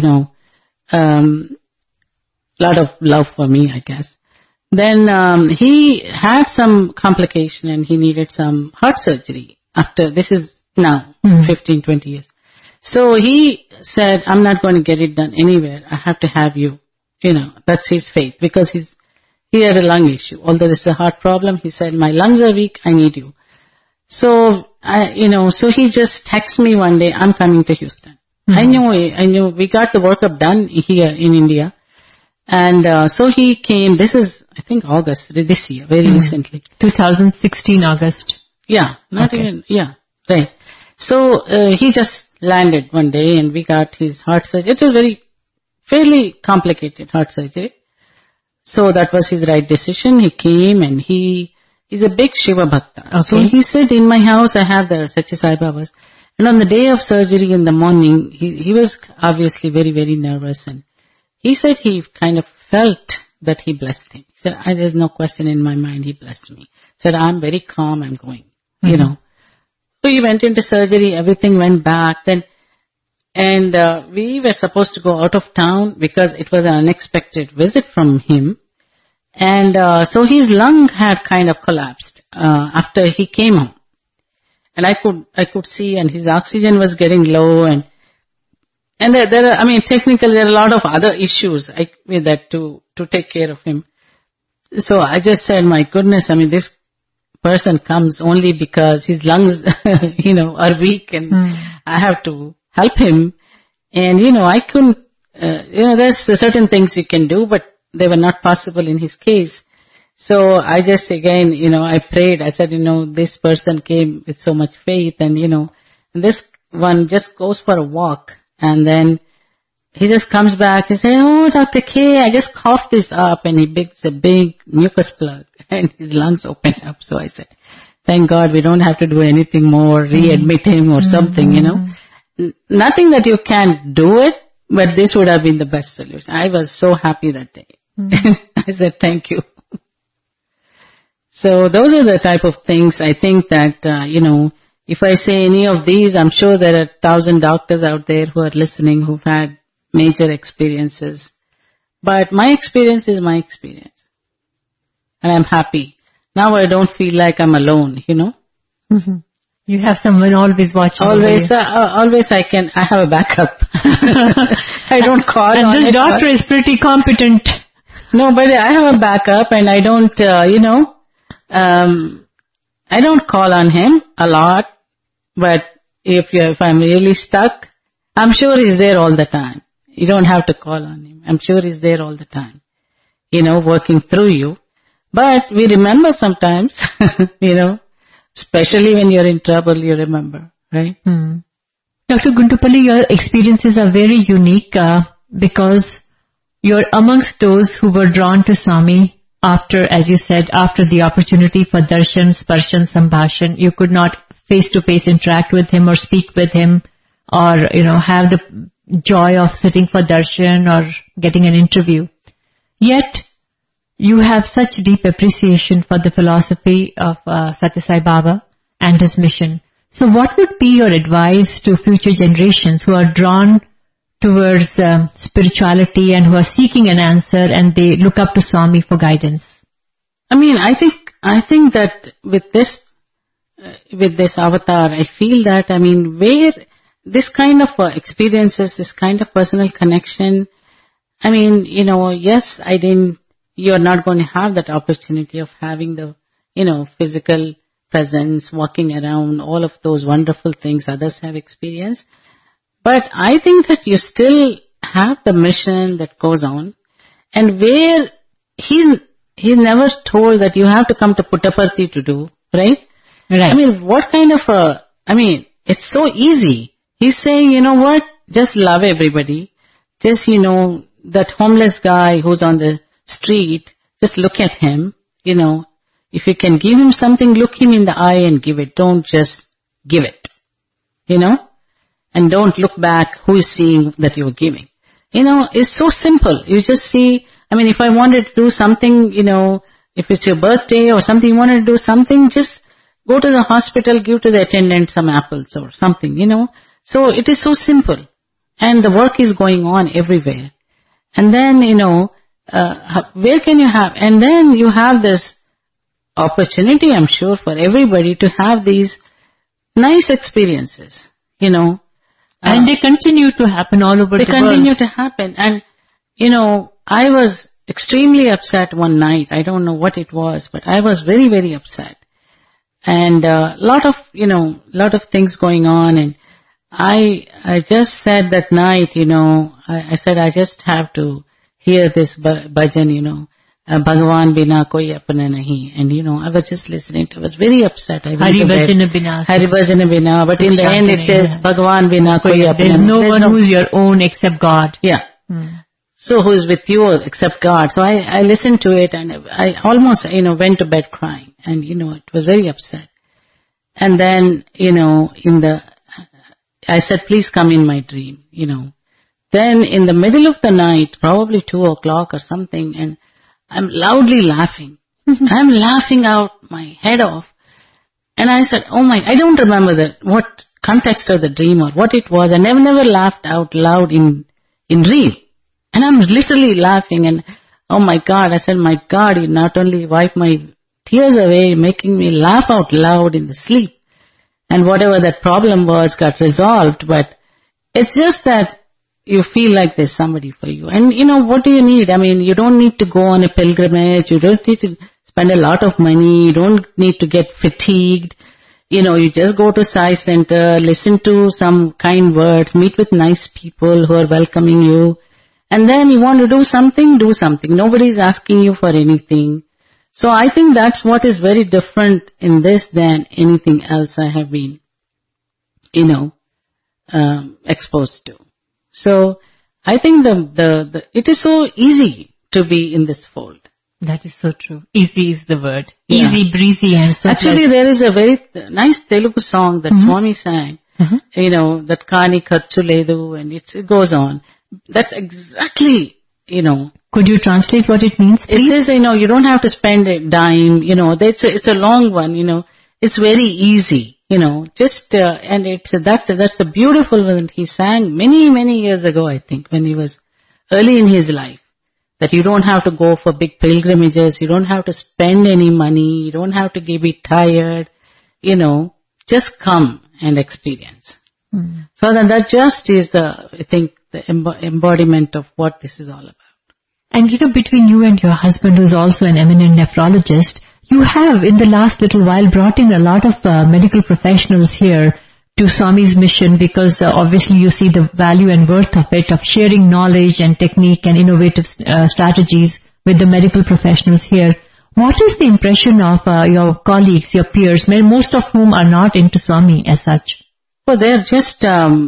lot of love for me, I guess. Then, he had some complication and he needed some heart surgery. This is now 15-20 years. So he said, I'm not going to get it done anywhere. I have to have you, That's his faith, because he had a lung issue. Although this is a heart problem, he said, my lungs are weak, I need you. So, so he just texted me one day, I'm coming to Houston. I knew, we got the workup done here in India. And, so he came, this is, I think August, this year, very recently. 2016 August. Yeah, right. So, he just landed one day and we got his heart surgery. It was fairly complicated heart surgery. So that was his right decision. He came and he's a big Shiva Bhakta. Okay. So he said, in my house I have the Satya Sai Babas. And on the day of surgery in the morning, he was obviously very, very nervous. And he said he kind of felt that he blessed him. He said, there's no question in my mind, he blessed me. He said, I'm very calm, I'm going, So he went into surgery, everything went back. And we were supposed to go out of town because it was an unexpected visit from him. And so his lung had kind of collapsed after he came home. And I could see, and his oxygen was getting low, and technically there are a lot of other issues with that to take care of him. So I just said, my goodness, this person comes only because his lungs, are weak, and I have to help him. And, I couldn't, there's certain things you can do, but they were not possible in his case. So I just, again, I prayed. I said, this person came with so much faith, and, this one just goes for a walk, and then he just comes back and says, oh, Dr. K, I just coughed this up, and he makes a big mucus plug, and his lungs open up. So I said, thank God we don't have to do anything more, readmit him or something, Nothing that you can't do it, but this would have been the best solution. I was so happy that day. I said, thank you. So those are the type of things I think that, if I say any of these, I'm sure there are 1,000 doctors out there who are listening who've had major experiences. But my experience is my experience. And I'm happy. Now I don't feel like I'm alone, You have someone always watching. Always I have a backup. I don't call on it. And this doctor is pretty competent. No, but I have a backup, and I don't, I don't call on him a lot, but if I'm really stuck, I'm sure he's there all the time. You don't have to call on him. I'm sure he's there all the time, working through you. But we remember sometimes, especially when you're in trouble, you remember, right? Dr. Guntupalli, your experiences are very unique because you're amongst those who were drawn to Swami after, as you said, after the opportunity for darshan, sparshan, sambhashan. You could not face-to-face interact with him or speak with him or, have the joy of sitting for darshan or getting an interview. Yet, you have such deep appreciation for the philosophy of Satya Sai Baba and his mission. So what would be your advice to future generations who are drawn towards spirituality and who are seeking an answer and they look up to Swami for guidance? I think that with this avatar, I feel that, where this kind of experiences, this kind of personal connection, yes, you're not going to have that opportunity of having the, physical presence, walking around, all of those wonderful things others have experienced. But I think that you still have the mission that goes on, and where he's never told that you have to come to Puttaparthi to do, right? Right. What kind of it's so easy. He's saying, what? Just love everybody. Just, that homeless guy who's on the street, just look at him, if you can give him something, look him in the eye and give it. Don't just give it, and don't look back who is seeing that you're giving. It's so simple. You just see, if I wanted to do something, if it's your birthday or something, you wanted to do something, just go to the hospital, give to the attendant some apples or something, So it is so simple. And the work is going on everywhere. And then, where can you have, and then you have this opportunity, I'm sure, for everybody to have these nice experiences, And they continue to happen all over the world. They continue to happen. And, I was extremely upset one night. I don't know what it was, but I was very, very upset. And lot of things going on. And I just said that night, I said, I just have to hear this bhajan, Bhagwan bina koi apna nahi. And, I was just listening. I was very upset. I went Hari to bed. Bhajana Bina. Hari Bhajana bina. But in the end it says, Bhagwan bina koi apna There's nahi. no one who's your own except God. Yeah. So who is with you except God? So I listened to it and I almost, went to bed crying. And, it was very upset. And then, I said, please come in my dream, Then in the middle of the night, probably 2 o'clock or something, and I'm loudly laughing. I'm laughing out my head off. And I said, I don't remember what context of the dream or what it was. I never laughed out loud in dream. And I'm literally laughing and, oh my God, I said, my God, you not only wipe my tears away, making me laugh out loud in the sleep. And whatever that problem was got resolved, but it's just that you feel like there's somebody for you. And what do you need? I mean, you don't need to go on a pilgrimage. You don't need to spend a lot of money. You don't need to get fatigued. You just go to Sai Center, listen to some kind words, meet with nice people who are welcoming you. And then you want to do something, do something. Nobody's asking you for anything. So I think that's what is very different in this than anything else I have been, exposed to. So I think it is so easy to be in this fold. That is so true. Easy is the word. Yeah. Easy, breezy and so Actually, there is a very nice Telugu song that Swami sang, that Kani Kharchu Ledu, and it goes on. That's exactly, Could you translate what it means, please? It says, you don't have to spend a dime, it's a long one, it's very easy. And that's a beautiful one he sang many, many years ago, I think, when he was early in his life. That you don't have to go for big pilgrimages, you don't have to spend any money, you don't have to be tired, just come and experience. So that just is I think, the embodiment of what this is all about. And between you and your husband, who's also an eminent nephrologist, you have, in the last little while, brought in a lot of medical professionals here to Swami's mission because obviously you see the value and worth of it, of sharing knowledge and technique and innovative strategies with the medical professionals here. What is the impression of your colleagues, your peers, most of whom are not into Swami as such? Well, they're just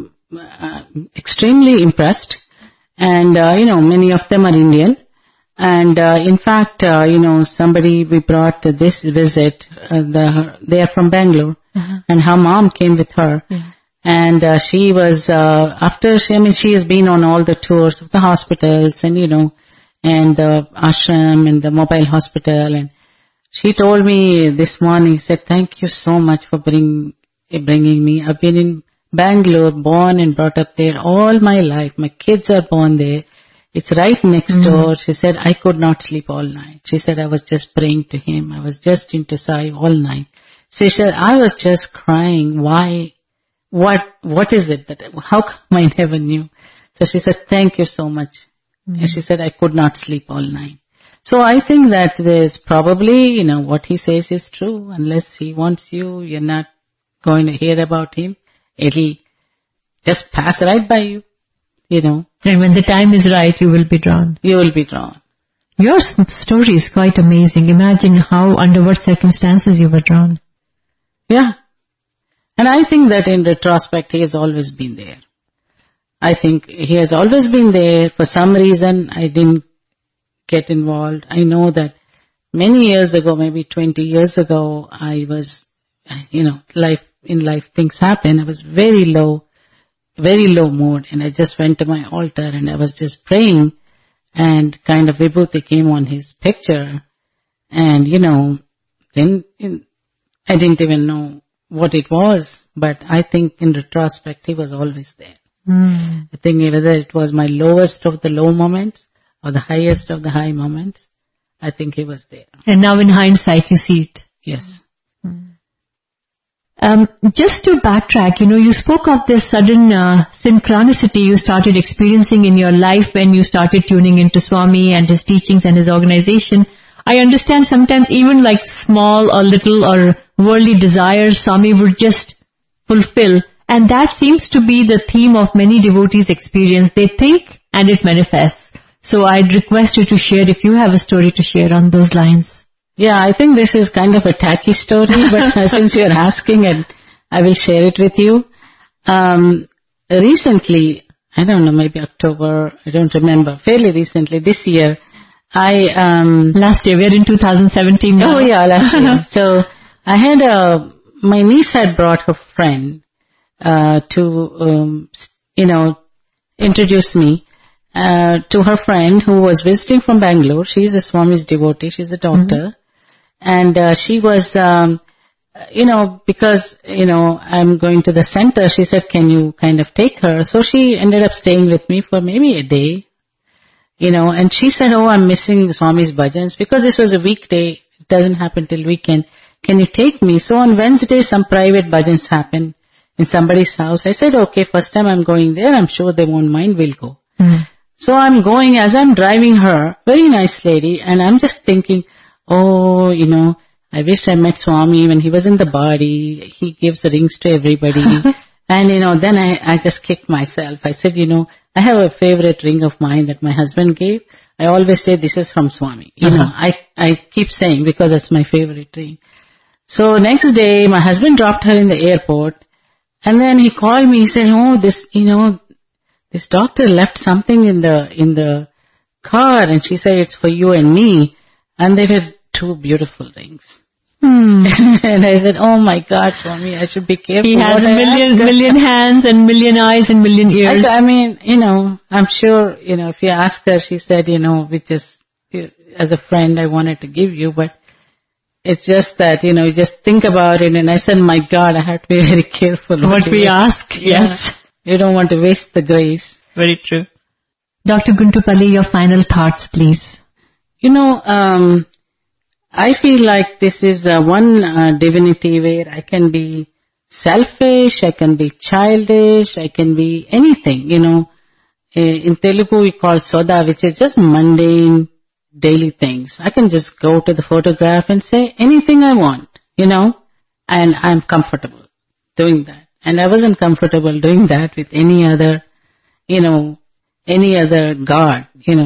extremely impressed. And, many of them are Indian. And, in fact, somebody we brought to this visit, they are from Bangalore. And her mom came with her. And, she was, she has been on all the tours of the hospitals and, and the ashram and the mobile hospital. And she told me this morning, said, thank you so much for bringing me. I've been in Bangalore, born and brought up there all my life. My kids are born there. It's right next door. She said, I could not sleep all night. She said, I was just praying to him. I was just into Sai all night. She said, I was just crying. Why? What is it how come I never knew? So she said, thank you so much. And she said, I could not sleep all night. So I think that there's probably, what he says is true. Unless he wants you, you're not going to hear about him. It'll just pass right by you, And when the time is right, you will be drawn. You will be drawn. Your story is quite amazing. Imagine under what circumstances you were drawn. Yeah. And I think that in retrospect, he has always been there. I think he has always been there. For some reason, I didn't get involved. I know that many years ago, maybe 20 years ago, I was, in life things happen. I was very low mood, and I just went to my altar and I was just praying, and kind of vibhuti came on his picture, and then I didn't even know what it was, but I think in retrospect he was always there. I think whether it was my lowest of the low moments or the highest of the high moments, I think he was there. And now in hindsight you see it. Yes. Just to backtrack, you spoke of this sudden synchronicity you started experiencing in your life when you started tuning into Swami and his teachings and his organization. I understand sometimes even like small or little or worldly desires Swami would just fulfill. And that seems to be the theme of many devotees' experience. They think and it manifests. So I'd request you to share if you have a story to share on those lines. Yeah, I think this is kind of a tacky story, but since you're asking, and I will share it with you. Recently, I don't know, maybe October, I don't remember, fairly recently, this year, Last year, we're in 2017 now. Oh yeah, last year. So I had my niece had brought her friend to introduce me to her friend who was visiting from Bangalore. She's a Swami's devotee. She's a doctor. And she was, because, I'm going to the center, she said, can you kind of take her? So she ended up staying with me for maybe a day, and she said, oh, I'm missing Swami's bhajans because this was a weekday. It doesn't happen till weekend. Can you take me? So on Wednesday, some private bhajans happen in somebody's house. I said, okay, first time I'm going there. I'm sure they won't mind. We'll go. So I'm going, as I'm driving her, very nice lady, and I'm just thinking, oh, I wish I met Swami when he was in the body. He gives the rings to everybody. And, then I just kicked myself. I said, I have a favorite ring of mine that my husband gave. I always say this is from Swami. I keep saying because it's my favorite ring. So next day, my husband dropped her in the airport. And then he called me. He said, oh, this doctor left something in the car. And she said, it's for you and me. And they were 2 beautiful rings. And I said, oh my God, Swami, I should be careful. He has million hands and million eyes and million ears. I mean, I'm sure, if you ask her, she said, we just, as a friend, I wanted to give you, but it's just that, you just think about it. And I said, my God, I have to be very careful. What we ask, yes. You don't want to waste the grace. Very true. Dr. Guntupalli, your final thoughts, please. I feel like this is one divinity where I can be selfish, I can be childish, I can be anything, In Telugu we call soda, which is just mundane, daily things. I can just go to the photograph and say anything I want, and I'm comfortable doing that. And I wasn't comfortable doing that with any other god,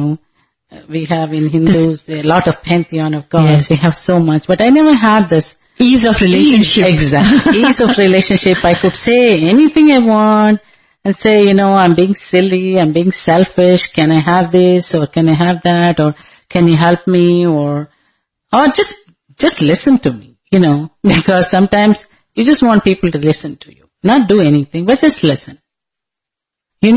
We have in Hindus a lot of pantheon of gods. Yes. We have so much. But I never had this ease of relationship. Exactly. Ease of relationship. I could say anything I want and say, I'm being silly, I'm being selfish. Can I have this or can I have that or can you help me or just listen to me, because sometimes you just want people to listen to you. Not do anything, but just listen. In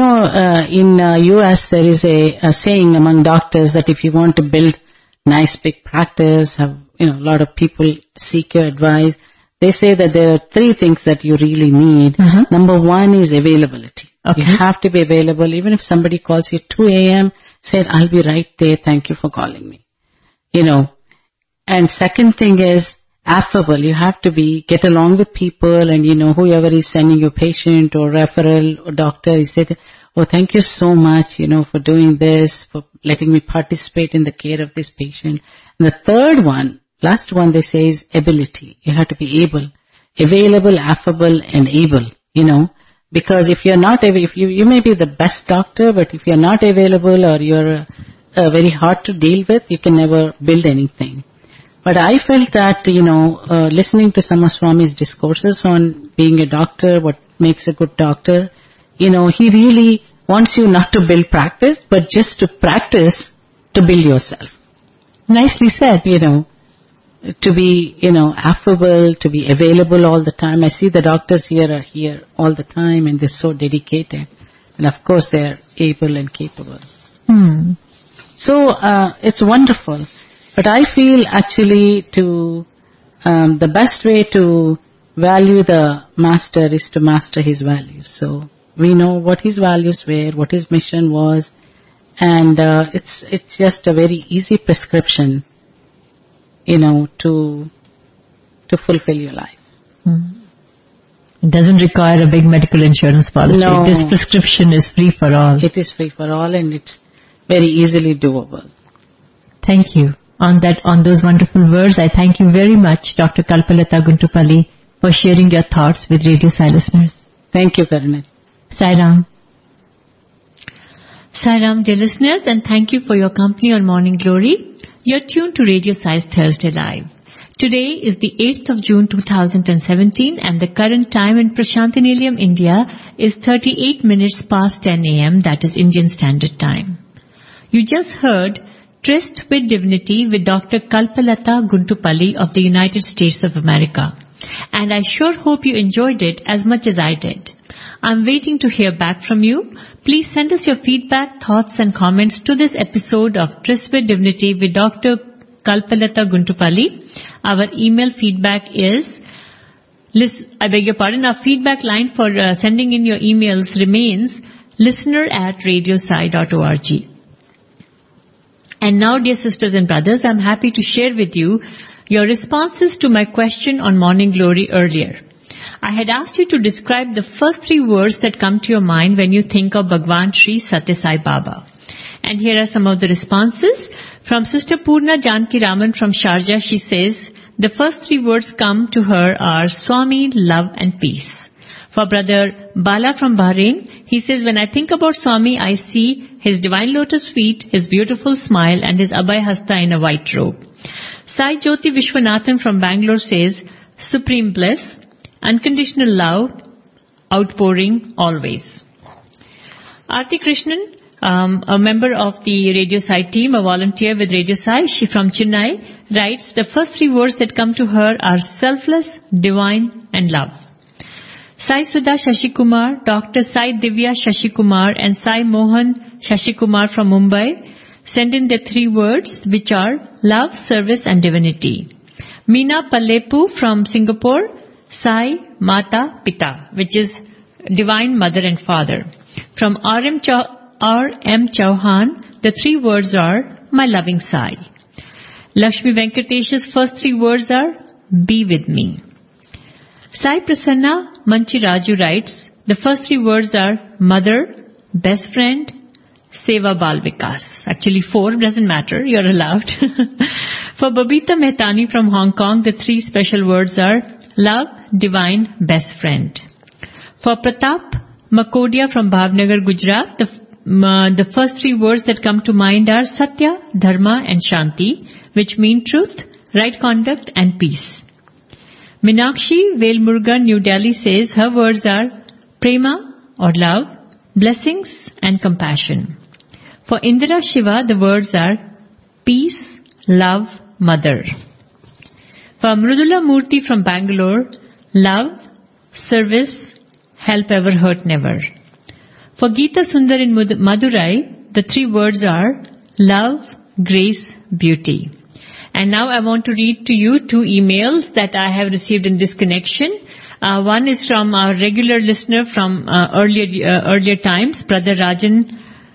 US there is a saying among doctors that if you want to build nice big practice, have, a lot of people seek your advice, they say that there are 3 things that you really need. Number 1 is availability. Okay. You have to be available. Even if somebody calls you 2 a.m., say, I'll be right there. Thank you for calling me. And second thing is affable. You have to get along with people and, whoever is sending you patient or referral or doctor, he said, oh, thank you so much, for doing this, for letting me participate in the care of this patient. And the third one, last one they say is ability. You have to be able, available, affable and able, because if you're not, if you may be the best doctor, but if you're not available or you're very hard to deal with, you can never build anything. But I felt that, listening to some of Swami's discourses on being a doctor, what makes a good doctor, he really wants you not to build practice, but just to practice to build yourself. Nicely said. To be, affable, to be available all the time. I see the doctors here are here all the time and they're so dedicated. And of course they're able and capable. So, it's wonderful. But I feel actually the best way to value the master is to master his values. So we know what his values were, what his mission was, and it's just a very easy prescription, to fulfill your life. It doesn't require a big medical insurance policy. No. This prescription is free for all. It is free for all and it's very easily doable. Thank you. On those wonderful words, I thank you very much, Dr. Kalpalata Guntupalli, for sharing your thoughts with Radio Sai listeners. Thank you, Karunesh. Sai Ram. Sai Ram, dear listeners, and thank you for your company on Morning Glory. You're tuned to Radio Sai's Thursday Live. Today is the 8th of June 2017 and the current time in Prashantinilayam, India is 38 minutes past 10 a.m. that is Indian Standard Time. You just heard Tryst with Divinity with Dr. Kalpalata Guntupalli of the United States of America. And I sure hope you enjoyed it as much as I did. I'm waiting to hear back from you. Please send us your feedback, thoughts and comments to this episode of Tryst with Divinity with Dr. Kalpalata Guntupalli. Our email feedback is, our feedback line for sending in your emails remains listener@radiosai.org. And now, dear sisters and brothers, I'm happy to share with you your responses to my question on Morning Glory earlier. I had asked you to describe the first 3 words that come to your mind when you think of Bhagwan Sri Satya Sai Baba. And here are some of the responses. From Sister Purna Janki Raman from Sharjah, she says, the first 3 words come to her are Swami, love and peace. For Brother Bala from Bahrain, he says, when I think about Swami, I see his divine lotus feet, his beautiful smile and his Abhay Hasta in a white robe. Sai Jyoti Vishwanathan from Bangalore says, supreme bliss, unconditional love, outpouring always. Aarti Krishnan, a member of the Radio Sai team, a volunteer with Radio Sai, she from Chennai, writes, the first 3 words that come to her are selfless, divine and love. Sai Sudha Shashikumar, Dr. Sai Divya Shashikumar and Sai Mohan Shashikumar from Mumbai send in their 3 words which are love, service and divinity. Meena Pallepu from Singapore, Sai Mata Pita, which is divine mother and father. From R.M. Chauhan, the 3 words are my loving Sai. Lakshmi Venkatesh's first 3 words are be with me. Sai Prasanna Manchiraju writes, the first 3 words are mother, best friend, Seva Bal Vikas. Actually 4, doesn't matter, you're allowed. For Babita Mehtani from Hong Kong, the 3 special words are love, divine, best friend. For Pratap Makodia from Bhavnagar, Gujarat, the first 3 words that come to mind are Satya, Dharma and Shanti, which mean truth, right conduct and peace. Minakshi Velmurugan, New Delhi says her words are prema or love, blessings and compassion. For Indira Shiva, the words are peace, love, mother. For Mrudula Murthy from Bangalore, love, service, help ever hurt never. For Geeta Sundar in Madurai, the 3 words are love, grace, beauty. And now I want to read to you 2 emails that I have received in this connection. One is from our regular listener from earlier times, Brother Ajay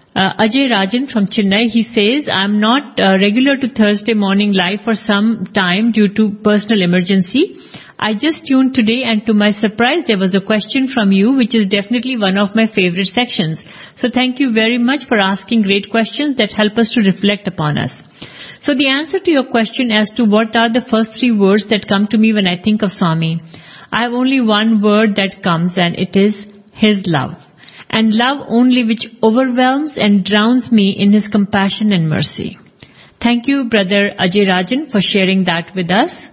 Rajan from Chennai. He says, I'm not regular to Thursday morning live for some time due to personal emergency. I just tuned today and to my surprise there was a question from you which is definitely one of my favorite sections. So thank you very much for asking great questions that help us to reflect upon us. So the answer to your question as to what are the first 3 words that come to me when I think of Swami, I have only one word that comes and it is his love. And love only which overwhelms and drowns me in his compassion and mercy. Thank you, Brother Ajay Rajan, for sharing that with us.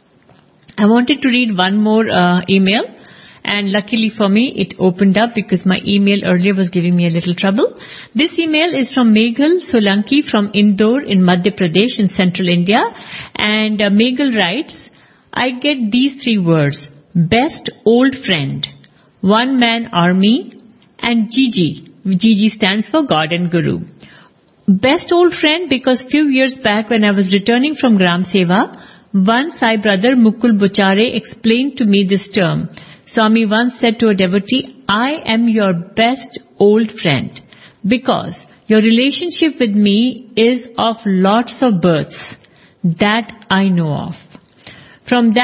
I wanted to read one more email. And luckily for me, it opened up because my email earlier was giving me a little trouble. This email is from Meghal Solanki from Indore in Madhya Pradesh in central India. And Meghal writes, I get these 3 words, best old friend, one man army, and Gigi. Gigi stands for God and Guru. Best old friend because few years back when I was returning from Gram Seva, one Sai brother Mukul Buchare explained to me this term. Swami once said to a devotee, I am your best old friend because your relationship with me is of lots of births that I know of. From that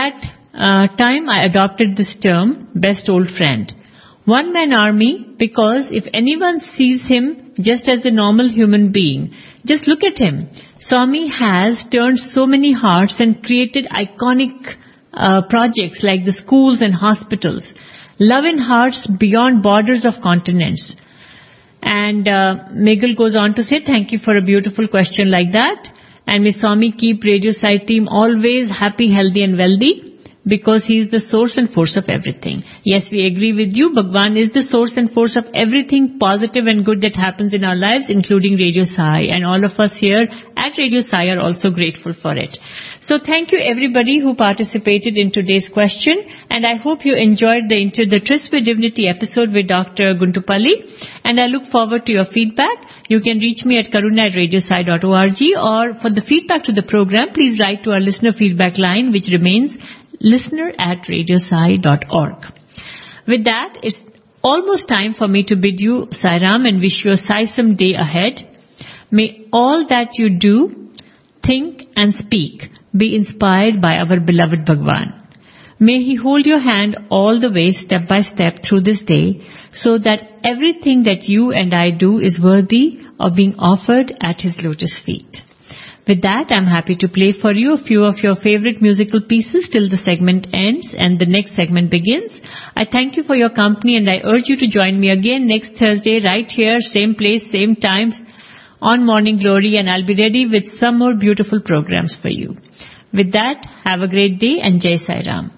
time I adopted this term, best old friend. One man army, because if anyone sees him just as a normal human being, just look at him. Swami has turned so many hearts and created iconic projects like the schools and hospitals. Love in hearts beyond borders of continents. And Meghal goes on to say, thank you for a beautiful question like that. And may Swami keep Radio Sai team always happy, healthy and wealthy, because he is the source and force of everything. Yes, we agree with you. Bhagwan is the source and force of everything positive and good that happens in our lives, including Radio Sai. And all of us here at Radio Sai are also grateful for it. So thank you everybody who participated in today's question. And I hope you enjoyed the Tryst with Divinity episode with Dr. Guntupalli. And I look forward to your feedback. You can reach me at karuna@radiosai.org, or for the feedback to the program, please write to our listener feedback line, which remains listener@radiosai.org. With that, it's almost time for me to bid you Sairam and wish you a Saisam day ahead. May all that you do, think and speak be inspired by our beloved Bhagwan. May he hold your hand all the way, step by step through this day, so that everything that you and I do is worthy of being offered at his lotus feet. With that, I'm happy to play for you a few of your favorite musical pieces till the segment ends and the next segment begins. I thank you for your company, and I urge you to join me again next Thursday right here, same place, same time on Morning Glory, and I'll be ready with some more beautiful programs for you. With that, have a great day and Jai Sai Ram.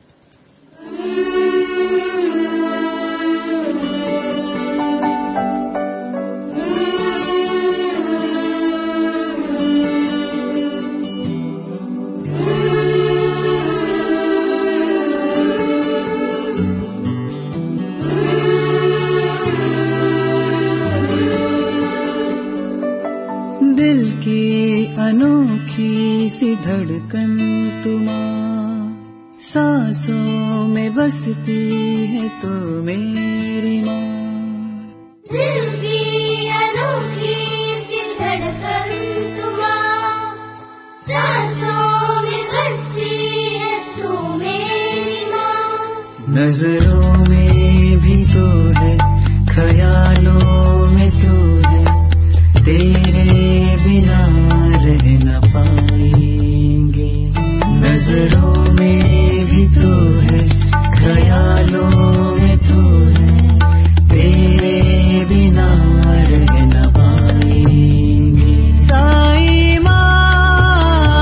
धड़कन तुम्हारी सांसों में बसती है तो मेरी माँ। दिल की अनोखी सी धड़कन तुम्हारी सांसों में बसती है तो मेरी माँ। नजरों में भी तो है, ख्यालों में तो है, तेरे बिना रह न पाएंगे। नजरों में भी तो है, ख्यालों में तो है, तेरे बिना रह न पाएंगे। साई माँ,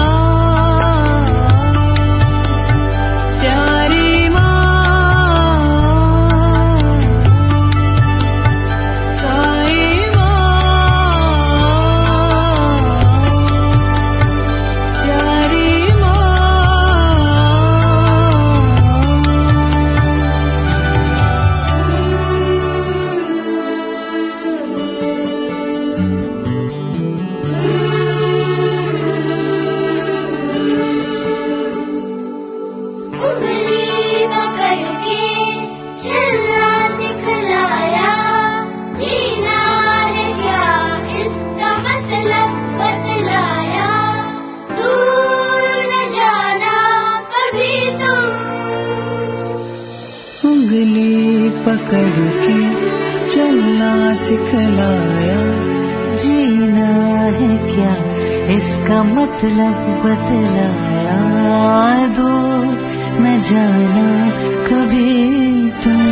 प्यारी माँ, साई माँ, प्यारी माँ। उंगली पकड़ के चलना सिखलाया, जीना है क्या इसका मतलब बतलाया। दूर न जाना कभी तुम, उंगली पकड़ के चलना सिखलाया, जीना है क्या इसका मतलब बतलाया। दूर न जाना कभी तुम,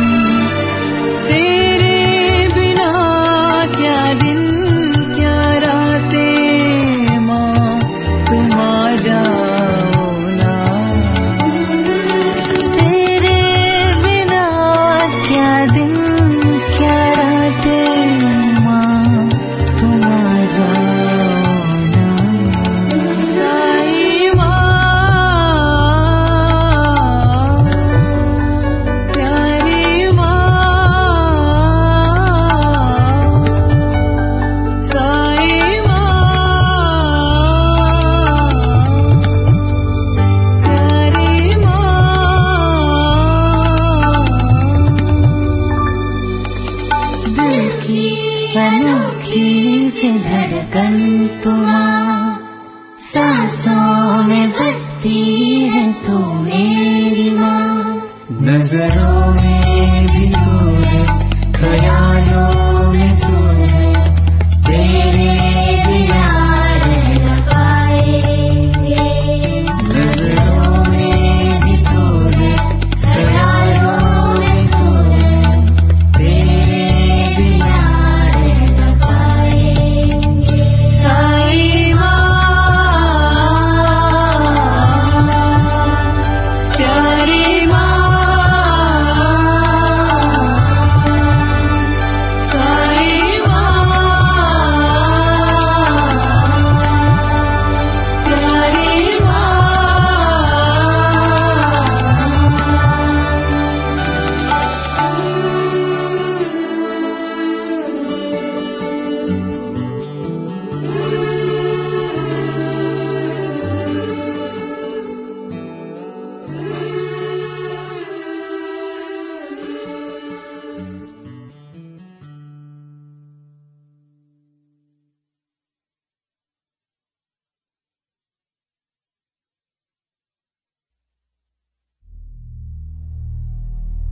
तेरे बिना क्या दिन क्या रातें माँ, तुम आ जाओ ना। तेरे बिना क्या दिन क्या रातें माँ, तुम आ जाओ ना। साई माँ, प्यारी माँ, साई माँ, प्यारी माँ। दिल की अनोखी सी धड़कन तुम्हारी सांसों में बसती है तो मेरी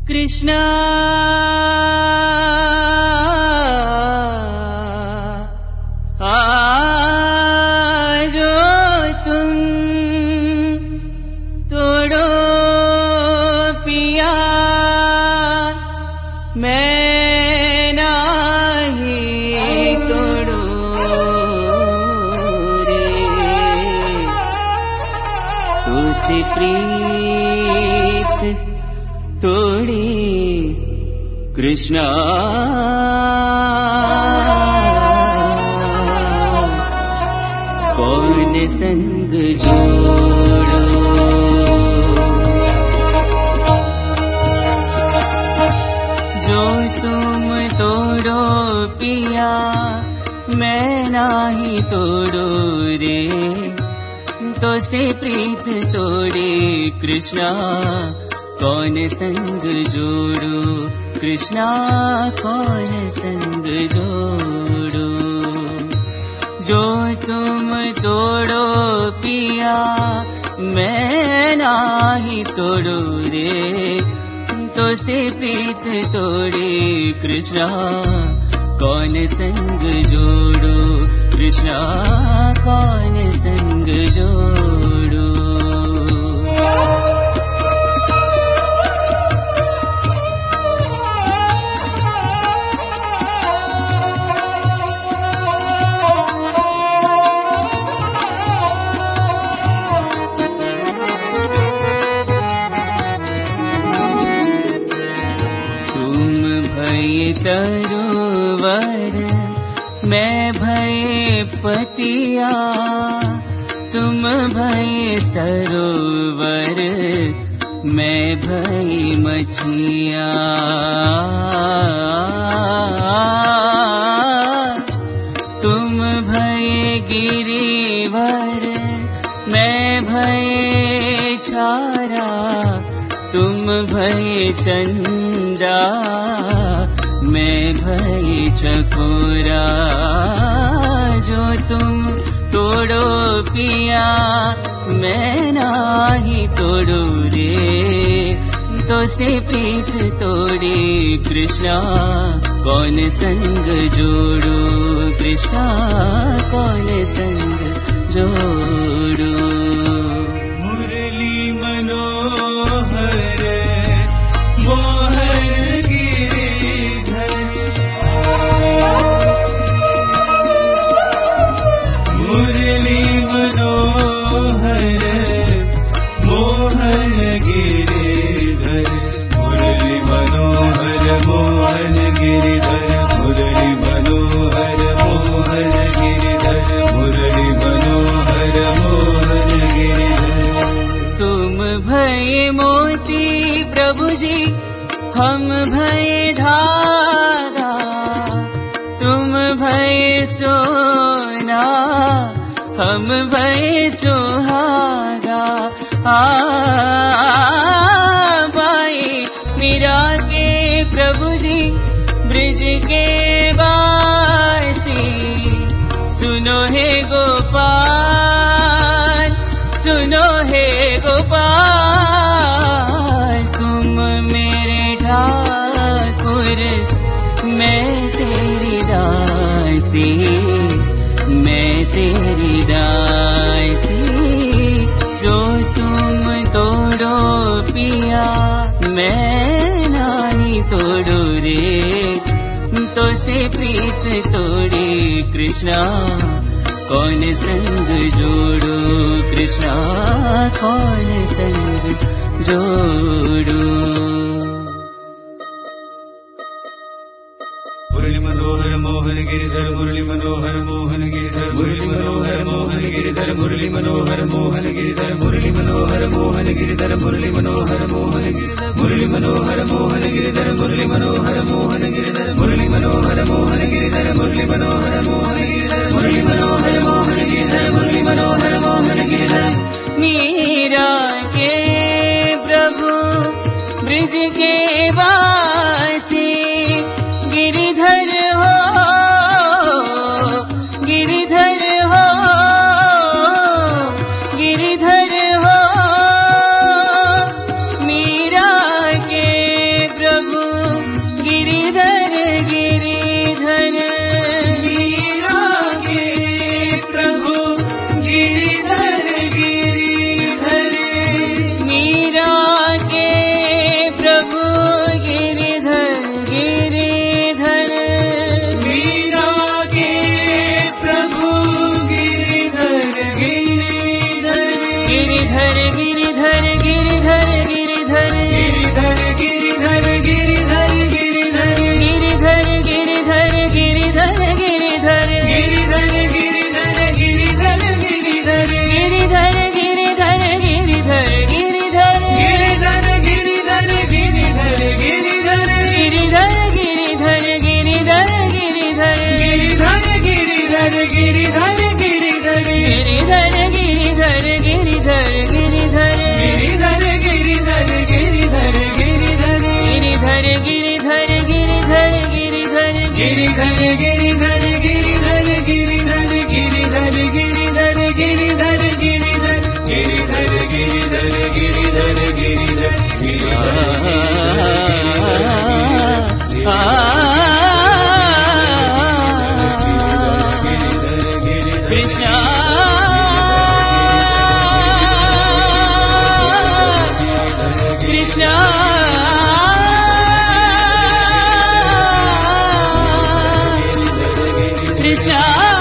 कृष्णा जो तुम तोड़ो पिया मैं नहीं तोड़ो रे तुझसे प्रीत तोड़ी कृष्णा कौन संग जोड़ो जो तुम तोड़ो पिया मैं नाही तोड़ो रे तो से प्रीत तोड़े कृष्णा कौन संग जोड़ो कृष्णा कौन संग जोड़ो जो तुम तोड़ो पिया मैं नाही तोड़ो रे तो से प्रीत तोड़े कृष्णा कौन संग जोड़ो कृष्णा कौन संग जोड़ो तरुवर मैं भये पतिया तुम भये सरोवर मैं भई मछिया तुम भये गिरिवर मैं भये छारा तुम भये चंद्रा मैं भई चकोरा जो तुम तोड़ो पिया मैं नाही तोड़ो रे तो से प्रीत तोड़े कृष्णा कौन संग जोड़ो कृष्णा कौन संग जोड़ो मुरली मनोहर मोहन मुरली मनोहर मोहन गिरिधर मुरली मनोहर मोहन गिरिधर मुरली मनोहर मोहन गिरिधर मुरली मनोहर मोहन गिरिधर तुम भये मोती प्रभु जी हम भये धागा तुम भये सोना हम भये सुहागा भाई मीरा के प्रभु जी ब्रिज के वासी सुनो हे गोपाल सुनो हे गोपाल तुम मेरे ठाकुर मैं तेरी दासी मैं तेरी दासी जो तुम तोड़ो पिया मैं नाही तोड़ो रे तो से प्रीत तोड़े कृष्णा कौन संग जोड़ो कृष्णा कौन संग जोड़ो मुरली मनोहर मोहन गिरिधर मुरली मनोहर मोहन गिरिधर मुरली मनोहर मोहन गिरिधर मुरली मनोहर मोहन गिरिधर मुरली मनोहर मोहन गिरिधर मुरली मनोहर मोहन गिरिधर मुरली मनोहर मोहन गिरिधर मुरली मनोहर मोहन गिरिधर मुरली मनोहर मोहन गिरिधर मुरली मनोहर मोहन गिरिधर मुरली मनोहर मोहन गिरिधर मुरली मनोहर मोहन गिरिधर मीरा के प्रभु ब्रिज के वासी गिरिधर हो गिरिधर हो गिरिधर हो मीरा के गिरिधर गिरिधर गिरिधर गिरिधर गिरिधर गिरिधर गिरिधर गिरिधर गिरिधर गिरिधर गिरिधर गिरिधर कृष्ण कृष्ण कृष्ण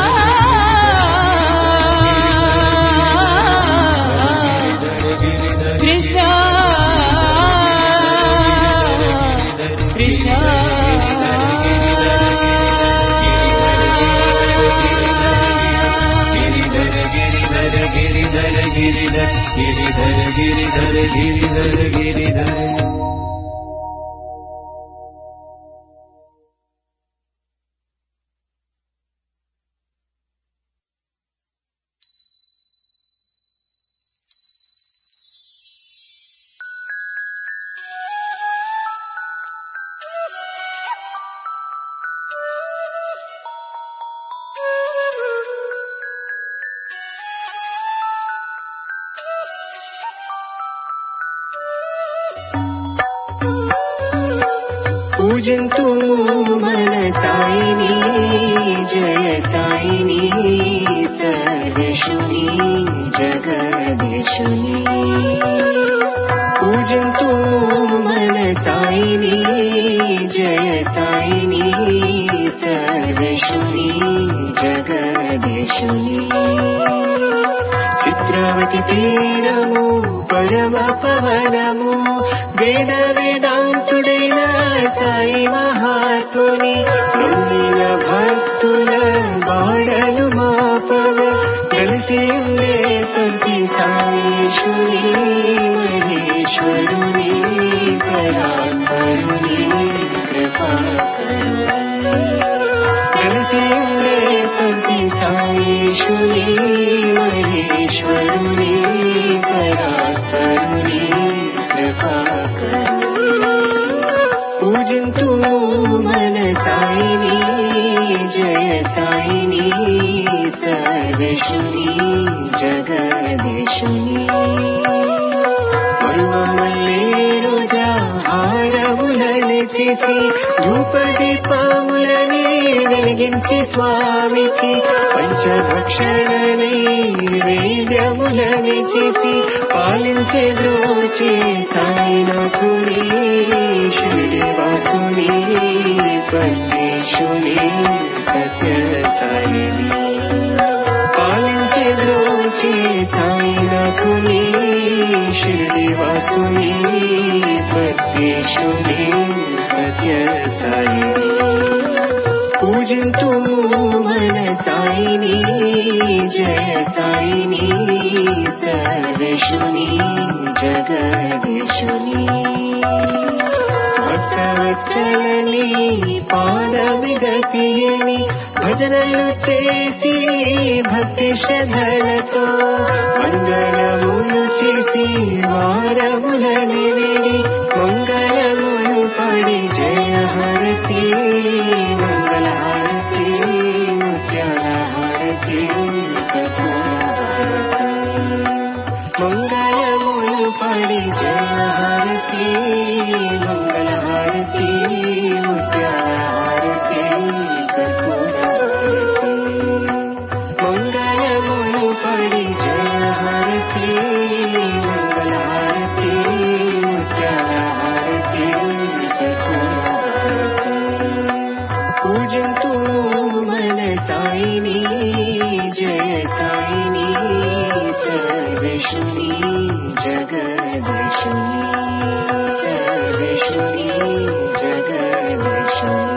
कृष्ण कृष्ण गिरिधर गिरिधर गिरिधर गिरिधर गिरिधर गिरिधर पूजन्तु मनसायिनी जय सायिनी सर्वशुनी जगदीशुनी पूजन्तु मनसायिनी जय सायिनी सर्वशुनी जगदीशुनी चित्रवती तीरमु परम पवनमु वेद वेदांतुडैन साई महात्मुनि नम्मिन भक्तुल बाडलु मापव కలిసి ఉండే ప్రతి సాయేశ్వరి మహేశ్వరుని పరాత్పరుని కృపాకరుని కలిసి ఉండే ప్రతి సాయేశ్వరి మహేశ్వరుని పరాత్పరుని కృపాకరుని పూజింతు మన సాయిని జయ సాయిని సర్వశుని జగదీశుని మరువమల్లేరుజా హారములని చేసి ధూపదీపములని వెలిగించి స్వామికి పంచభక్షణని వేద్యములని చేసి పాలించే ద్రోచి సాయినాథుని శ్రీనివాసుని పరమేశుని సత్య సాయిని పాలించే ద్రోచి సాయినాథుని శ్రీనివాసుని పరమేశుని సత్య సాయిని పూజింతు మన సాయిని జయ సాయిని సర్వశుని జగదీశుని భక్తవత్సలని పాదవిగతియని భజనలు చేసి భక్తి శ్రద్ధలతో మంగళములు చేసి వారములని విడి మంగళములు పడి జయ హారతి మంగళ హారతి ముత్యాల హారతి మంగళములు పడి జయ హారతి మంగళ హారతి ముత్యాల హారతి కర్పూర హారతి మంగళములు పడి జయ హారతి మంగళ హారతి ముత్యాల హారతి కర్పూర హారతి పూజంతు మన సాయిని జయ సాయిని సర్వశుని జగదీశుని సర్వశుని జగదీశుని